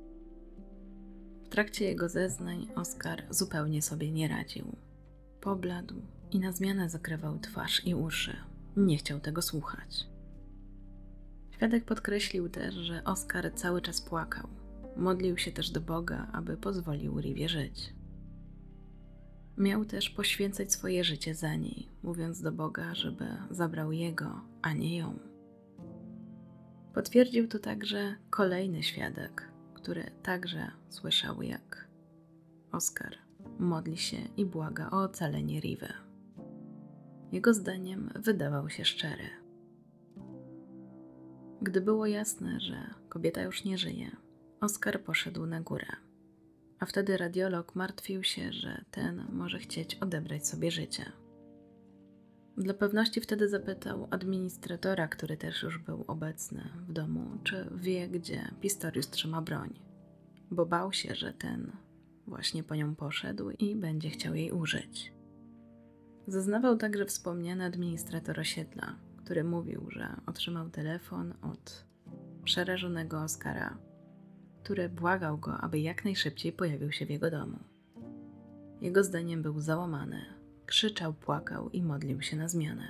W trakcie jego zeznań Oscar zupełnie sobie nie radził. Pobladł i na zmianę zakrywał twarz i uszy. Nie chciał tego słuchać. Świadek podkreślił też, że Oscar cały czas płakał. Modlił się też do Boga, aby pozwolił Rivie żyć. Miał też poświęcać swoje życie za niej, mówiąc do Boga, żeby zabrał jego, a nie ją. Potwierdził to także kolejny świadek, który także słyszał, jak Oscar modli się i błaga o ocalenie Rivy. Jego zdaniem wydawał się szczery. Gdy było jasne, że kobieta już nie żyje, Oscar poszedł na górę, a wtedy radiolog martwił się, że ten może chcieć odebrać sobie życie. Dla pewności wtedy zapytał administratora, który też już był obecny w domu, czy wie, gdzie Pistorius trzyma broń, bo bał się, że ten właśnie po nią poszedł i będzie chciał jej użyć. Zeznawał także wspomniany administrator osiedla, który mówił, że otrzymał telefon od przerażonego Oscara, który błagał go, aby jak najszybciej pojawił się w jego domu. Jego zdaniem był załamany, krzyczał, płakał i modlił się na zmianę.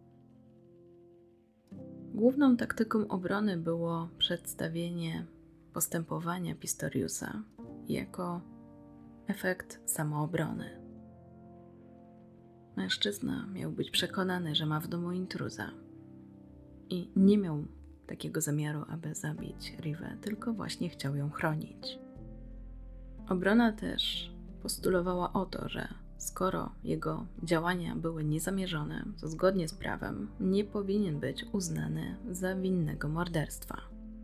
Główną taktyką obrony było przedstawienie postępowania Pistoriusa jako efekt samoobrony. Mężczyzna miał być przekonany, że ma w domu intruza i nie miał takiego zamiaru, aby zabić Rivę, tylko właśnie chciał ją chronić. Obrona też postulowała o to, że skoro jego działania były niezamierzone, to zgodnie z prawem nie powinien być uznany za winnego morderstwa.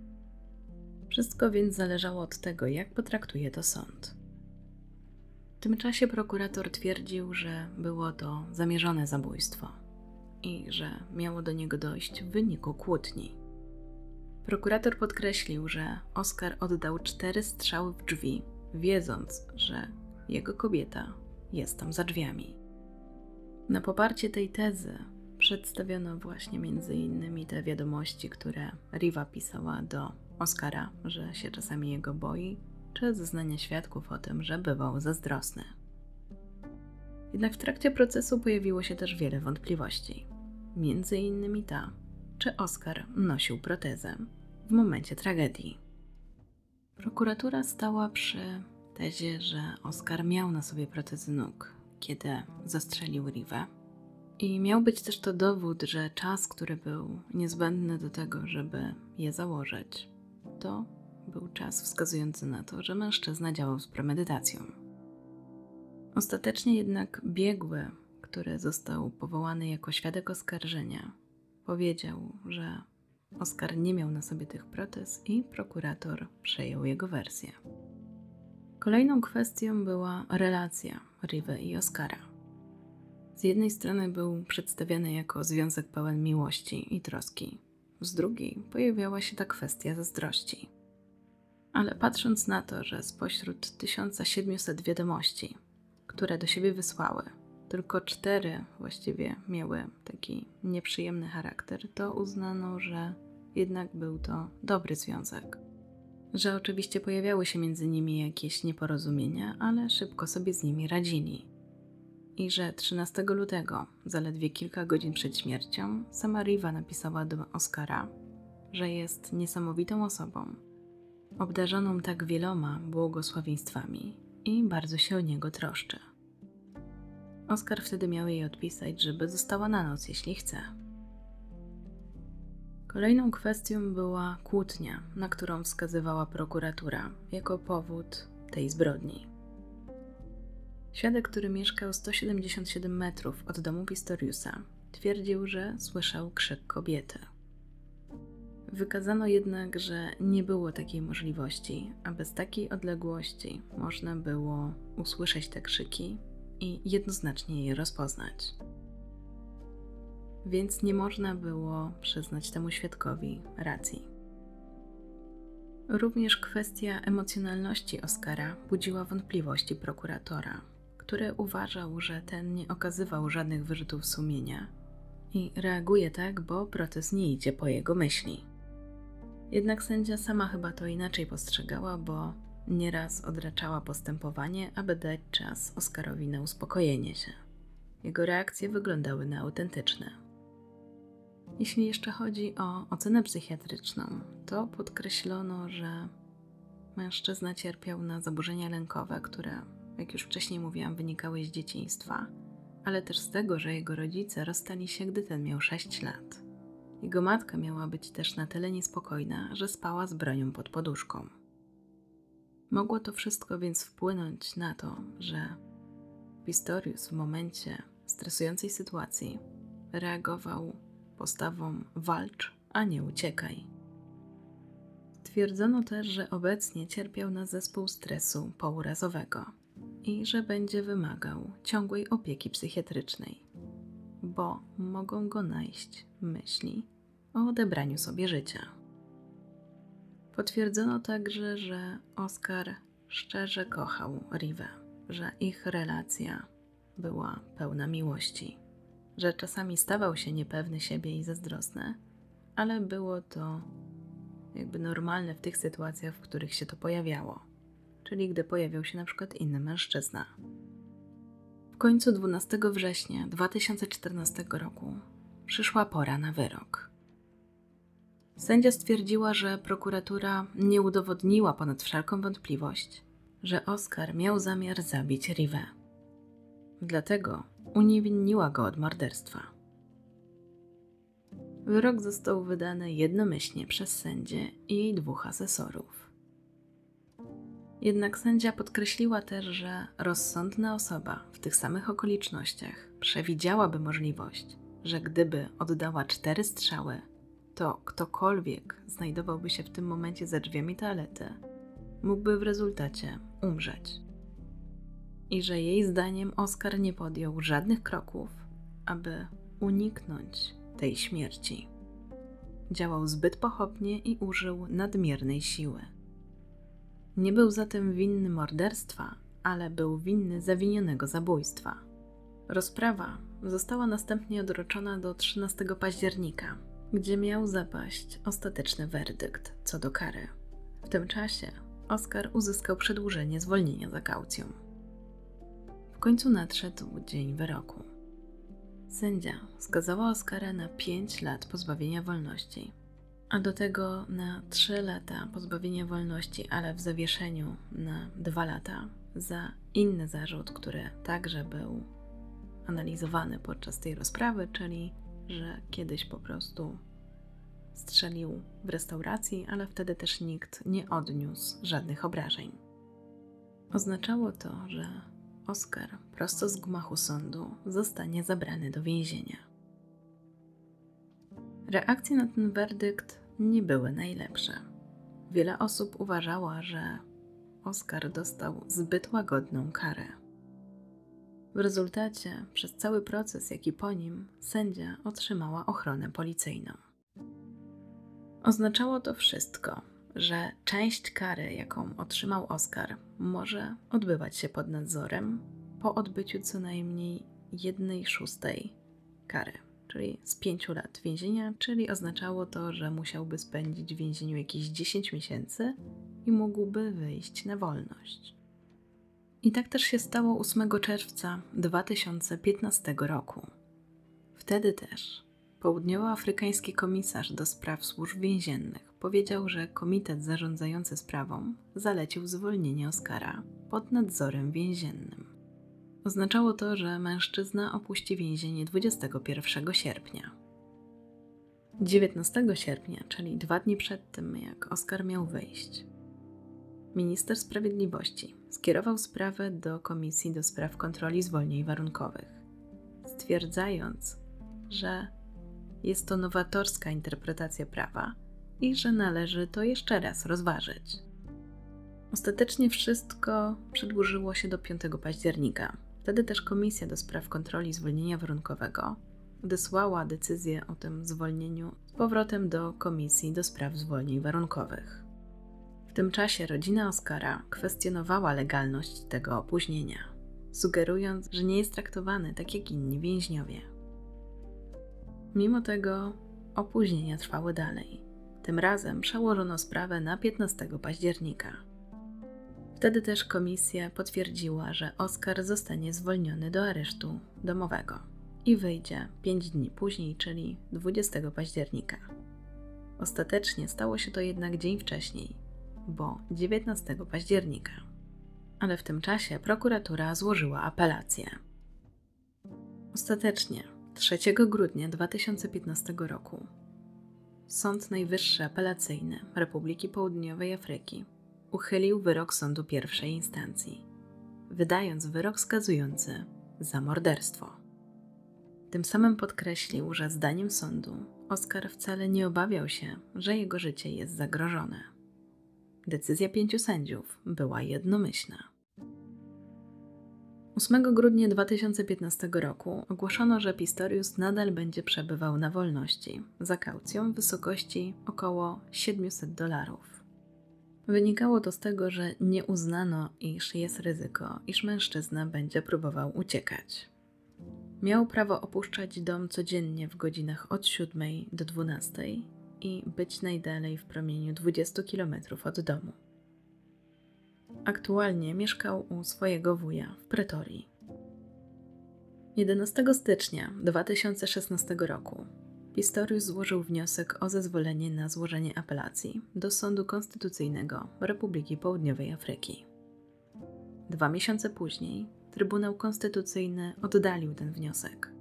Wszystko więc zależało od tego, jak potraktuje to sąd. W tym czasie prokurator twierdził, że było to zamierzone zabójstwo i że miało do niego dojść w wyniku kłótni. Prokurator podkreślił, że Oscar oddał cztery strzały w drzwi, wiedząc, że jego kobieta jest tam za drzwiami. Na poparcie tej tezy przedstawiono właśnie między innymi te wiadomości, które Riva pisała do Oscara, że się czasami jego boi, czy zeznania świadków o tym, że bywał zazdrosny. Jednak w trakcie procesu pojawiło się też wiele wątpliwości. Między innymi ta, czy Oscar nosił protezę w momencie tragedii. Prokuratura stała przy tezie, że Oscar miał na sobie protezy nóg, kiedy zastrzelił Rivę. I miał być też to dowód, że czas, który był niezbędny do tego, żeby je założyć, to był czas wskazujący na to, że mężczyzna działał z premedytacją. Ostatecznie jednak biegły, który został powołany jako świadek oskarżenia, powiedział, że Oscar nie miał na sobie tych protez i prokurator przejął jego wersję. Kolejną kwestią była relacja Riwy i Oscara. Z jednej strony był przedstawiany jako związek pełen miłości i troski, z drugiej pojawiała się ta kwestia zazdrości. Ale patrząc na to, że spośród tysiąc siedemset wiadomości, które do siebie wysłały, tylko cztery właściwie miały taki nieprzyjemny charakter, to uznano, że jednak był to dobry związek. Że oczywiście pojawiały się między nimi jakieś nieporozumienia, ale szybko sobie z nimi radzili. I że trzynastego lutego, zaledwie kilka godzin przed śmiercią, sama Riva napisała do Oscara, że jest niesamowitą osobą, obdarzoną tak wieloma błogosławieństwami i bardzo się o niego troszczy. Oscar wtedy miał jej odpisać, żeby została na noc, jeśli chce. Kolejną kwestią była kłótnia, na którą wskazywała prokuratura jako powód tej zbrodni. Świadek, który mieszkał sto siedemdziesiąt siedem metrów od domu Pistoriusa, twierdził, że słyszał krzyk kobiety. Wykazano jednak, że nie było takiej możliwości, aby z takiej odległości można było usłyszeć te krzyki i jednoznacznie je rozpoznać. Więc nie można było przyznać temu świadkowi racji. Również kwestia emocjonalności Oscara budziła wątpliwości prokuratora, który uważał, że ten nie okazywał żadnych wyrzutów sumienia i reaguje tak, bo protest nie idzie po jego myśli. Jednak sędzia sama chyba to inaczej postrzegała, bo nieraz odraczała postępowanie, aby dać czas Oscarowi na uspokojenie się. Jego reakcje wyglądały na autentyczne. Jeśli jeszcze chodzi o ocenę psychiatryczną, to podkreślono, że mężczyzna cierpiał na zaburzenia lękowe, które, jak już wcześniej mówiłam, wynikały z dzieciństwa, ale też z tego, że jego rodzice rozstali się, gdy ten miał sześć lat. Jego matka miała być też na tyle niespokojna, że spała z bronią pod poduszką. Mogło to wszystko więc wpłynąć na to, że Pistorius w momencie stresującej sytuacji reagował postawą walcz, a nie uciekaj. Stwierdzono też, że obecnie cierpiał na zespół stresu pourazowego i że będzie wymagał ciągłej opieki psychiatrycznej, bo mogą go najść myśli o odebraniu sobie życia. Potwierdzono także, że Oscar szczerze kochał Rivę, że ich relacja była pełna miłości, że czasami stawał się niepewny siebie i zazdrosny, ale było to jakby normalne w tych sytuacjach, w których się to pojawiało, czyli gdy pojawiał się na przykład inny mężczyzna. W końcu dwunastego września dwa tysiące czternastego roku przyszła pora na wyrok. Sędzia stwierdziła, że prokuratura nie udowodniła ponad wszelką wątpliwość, że Oscar miał zamiar zabić Rivę. Dlatego uniewinniła go od morderstwa. Wyrok został wydany jednomyślnie przez sędzię i jej dwóch asesorów. Jednak sędzia podkreśliła też, że rozsądna osoba w tych samych okolicznościach przewidziałaby możliwość, że gdyby oddała cztery strzały, to ktokolwiek znajdowałby się w tym momencie za drzwiami toalety, mógłby w rezultacie umrzeć. I że jej zdaniem Oscar nie podjął żadnych kroków, aby uniknąć tej śmierci. Działał zbyt pochopnie i użył nadmiernej siły. Nie był zatem winny morderstwa, ale był winny zawinionego zabójstwa. Rozprawa została następnie odroczona do trzynastego października, gdzie miał zapaść ostateczny werdykt co do kary. W tym czasie Oscar uzyskał przedłużenie zwolnienia za kaucją. W końcu nadszedł dzień wyroku. Sędzia skazała Oscara na pięć lat pozbawienia wolności, a do tego na trzy lata pozbawienia wolności, ale w zawieszeniu na dwa lata za inny zarzut, który także był analizowany podczas tej rozprawy, czyli że kiedyś po prostu strzelił w restauracji, ale wtedy też nikt nie odniósł żadnych obrażeń. Oznaczało to, że Oscar prosto z gmachu sądu zostanie zabrany do więzienia. Reakcje na ten werdykt nie były najlepsze. Wiele osób uważała, że Oscar dostał zbyt łagodną karę. W rezultacie przez cały proces, jak i po nim, sędzia otrzymała ochronę policyjną. Oznaczało to wszystko, że część kary, jaką otrzymał Oscar, może odbywać się pod nadzorem po odbyciu co najmniej jednej szóstej kary, czyli z pięciu lat więzienia, czyli oznaczało to, że musiałby spędzić w więzieniu jakieś dziesięć miesięcy i mógłby wyjść na wolność. I tak też się stało ósmego czerwca dwa tysiące piętnastego roku. Wtedy też południowoafrykański komisarz do spraw służb więziennych powiedział, że komitet zarządzający sprawą zalecił zwolnienie Oscara pod nadzorem więziennym. Oznaczało to, że mężczyzna opuści więzienie dwudziestego pierwszego sierpnia. dziewiętnastego sierpnia, czyli dwa dni przed tym, jak Oscar miał wyjść, minister sprawiedliwości skierował sprawę do Komisji do Spraw Kontroli Zwolnień Warunkowych, stwierdzając, że jest to nowatorska interpretacja prawa i że należy to jeszcze raz rozważyć. Ostatecznie wszystko przedłużyło się do piątego października. Wtedy też Komisja do Spraw Kontroli Zwolnienia Warunkowego odesłała decyzję o tym zwolnieniu z powrotem do Komisji do Spraw Zwolnień Warunkowych. W tym czasie rodzina Oscara kwestionowała legalność tego opóźnienia, sugerując, że nie jest traktowany tak jak inni więźniowie. Mimo tego opóźnienia trwały dalej. Tym razem przełożono sprawę na piętnastego października. Wtedy też komisja potwierdziła, że Oscar zostanie zwolniony do aresztu domowego i wyjdzie pięć dni później, czyli dwudziestego października. Ostatecznie stało się to jednak dzień wcześniej, bo dziewiętnastego października. Ale w tym czasie prokuratura złożyła apelację. Ostatecznie trzeciego grudnia dwa tysiące piętnastego roku Sąd Najwyższy Apelacyjny Republiki Południowej Afryki uchylił wyrok sądu pierwszej instancji, wydając wyrok skazujący za morderstwo. Tym samym podkreślił, że zdaniem sądu Oscar wcale nie obawiał się, że jego życie jest zagrożone. Decyzja pięciu sędziów była jednomyślna. ósmego grudnia dwa tysiące piętnastego roku ogłoszono, że Pistorius nadal będzie przebywał na wolności za kaucją w wysokości około siedemset dolarów. Wynikało to z tego, że nie uznano, iż jest ryzyko, iż mężczyzna będzie próbował uciekać. Miał prawo opuszczać dom codziennie w godzinach od siódmej do dwunastej i być najdalej w promieniu dwudziestu kilometrów od domu. Aktualnie mieszkał u swojego wuja w Pretorii. jedenastego stycznia dwa tysiące szesnastego roku Pistorius złożył wniosek o zezwolenie na złożenie apelacji do Sądu Konstytucyjnego Republiki Południowej Afryki. Dwa miesiące później Trybunał Konstytucyjny oddalił ten wniosek.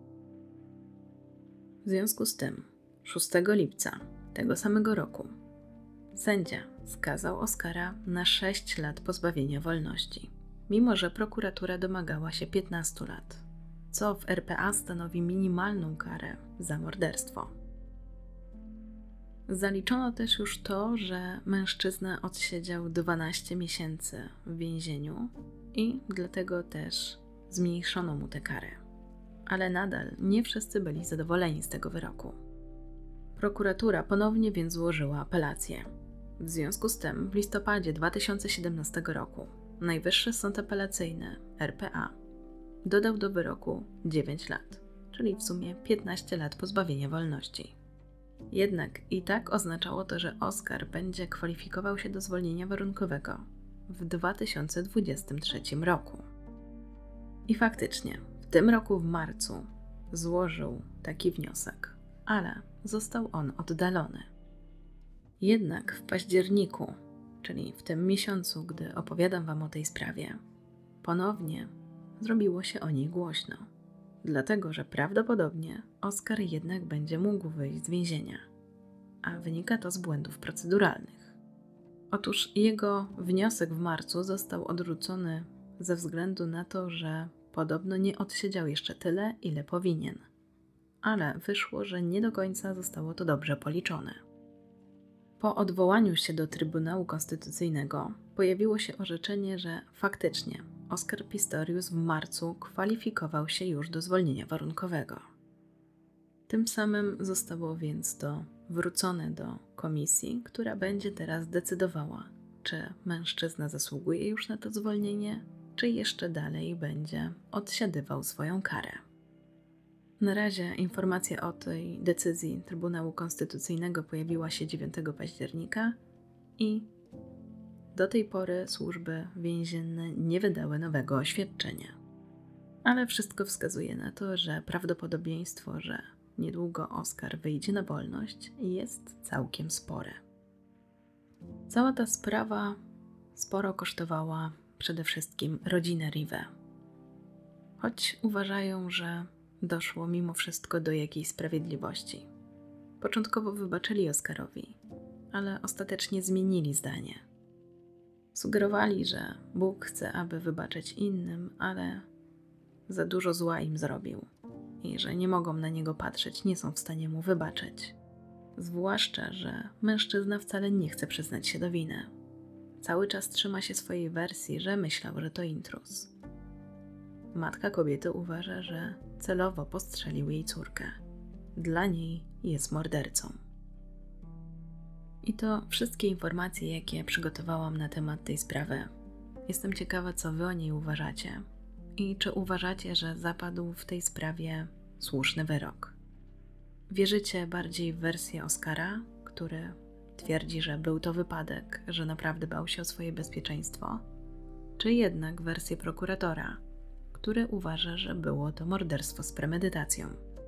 W związku z tym szóstego lipca tego samego roku sędzia skazał Oscara na sześć lat pozbawienia wolności, mimo że prokuratura domagała się piętnastu lat, co w R P A stanowi minimalną karę za morderstwo. Zaliczono też już to, że mężczyzna odsiedział dwanaście miesięcy w więzieniu i dlatego też zmniejszono mu tę karę. Ale nadal nie wszyscy byli zadowoleni z tego wyroku. Prokuratura ponownie więc złożyła apelację. W związku z tym w listopadzie dwa tysiące siedemnastego roku Najwyższy Sąd Apelacyjny R P A dodał do wyroku dziewięć lat, czyli w sumie piętnaście lat pozbawienia wolności. Jednak i tak oznaczało to, że Oscar będzie kwalifikował się do zwolnienia warunkowego w dwa tysiące dwudziestym trzecim roku. I faktycznie, w tym roku w marcu złożył taki wniosek, ale został on oddalony. Jednak w październiku, czyli w tym miesiącu, gdy opowiadam Wam o tej sprawie, ponownie zrobiło się o niej głośno, dlatego że prawdopodobnie Oscar jednak będzie mógł wyjść z więzienia, a wynika to z błędów proceduralnych. Otóż jego wniosek w marcu został odrzucony ze względu na to, że podobno nie odsiedział jeszcze tyle, ile powinien, ale wyszło, że nie do końca zostało to dobrze policzone. Po odwołaniu się do Trybunału Konstytucyjnego pojawiło się orzeczenie, że faktycznie Oscar Pistorius w marcu kwalifikował się już do zwolnienia warunkowego. Tym samym zostało więc to wrócone do komisji, która będzie teraz decydowała, czy mężczyzna zasługuje już na to zwolnienie, czy jeszcze dalej będzie odsiadywał swoją karę. Na razie informacja o tej decyzji Trybunału Konstytucyjnego pojawiła się dziewiątego października i do tej pory służby więzienne nie wydały nowego oświadczenia. Ale wszystko wskazuje na to, że prawdopodobieństwo, że niedługo Oscar wyjdzie na wolność, jest całkiem spore. Cała ta sprawa sporo kosztowała przede wszystkim rodzinę Rive. Choć uważają, że doszło mimo wszystko do jakiejś sprawiedliwości. Początkowo wybaczyli Oscarowi, ale ostatecznie zmienili zdanie. Sugerowali, że Bóg chce, aby wybaczać innym, ale za dużo zła im zrobił i że nie mogą na niego patrzeć, nie są w stanie mu wybaczyć. Zwłaszcza, że mężczyzna wcale nie chce przyznać się do winy. Cały czas trzyma się swojej wersji, że myślał, że to intruz. Matka kobiety uważa, że celowo postrzelił jej córkę. Dla niej jest mordercą. I to wszystkie informacje, jakie przygotowałam na temat tej sprawy. Jestem ciekawa, co Wy o niej uważacie i czy uważacie, że zapadł w tej sprawie słuszny wyrok. Wierzycie bardziej w wersję Oscara, który twierdzi, że był to wypadek, że naprawdę bał się o swoje bezpieczeństwo, czy jednak wersję prokuratora, który uważa, że było to morderstwo z premedytacją?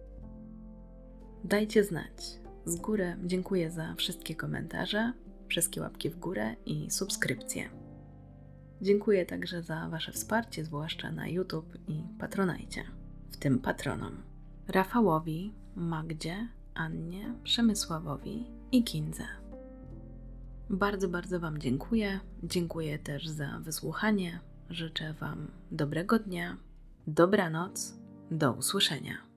Dajcie znać. Z góry dziękuję za wszystkie komentarze, wszystkie łapki w górę i subskrypcje. Dziękuję także za Wasze wsparcie, zwłaszcza na YouTube i Patronajcie, w tym patronom Rafałowi, Magdzie, Annie, Przemysławowi i Kindze. Bardzo, bardzo Wam dziękuję. Dziękuję też za wysłuchanie. Życzę Wam dobrego dnia, dobranoc, do usłyszenia.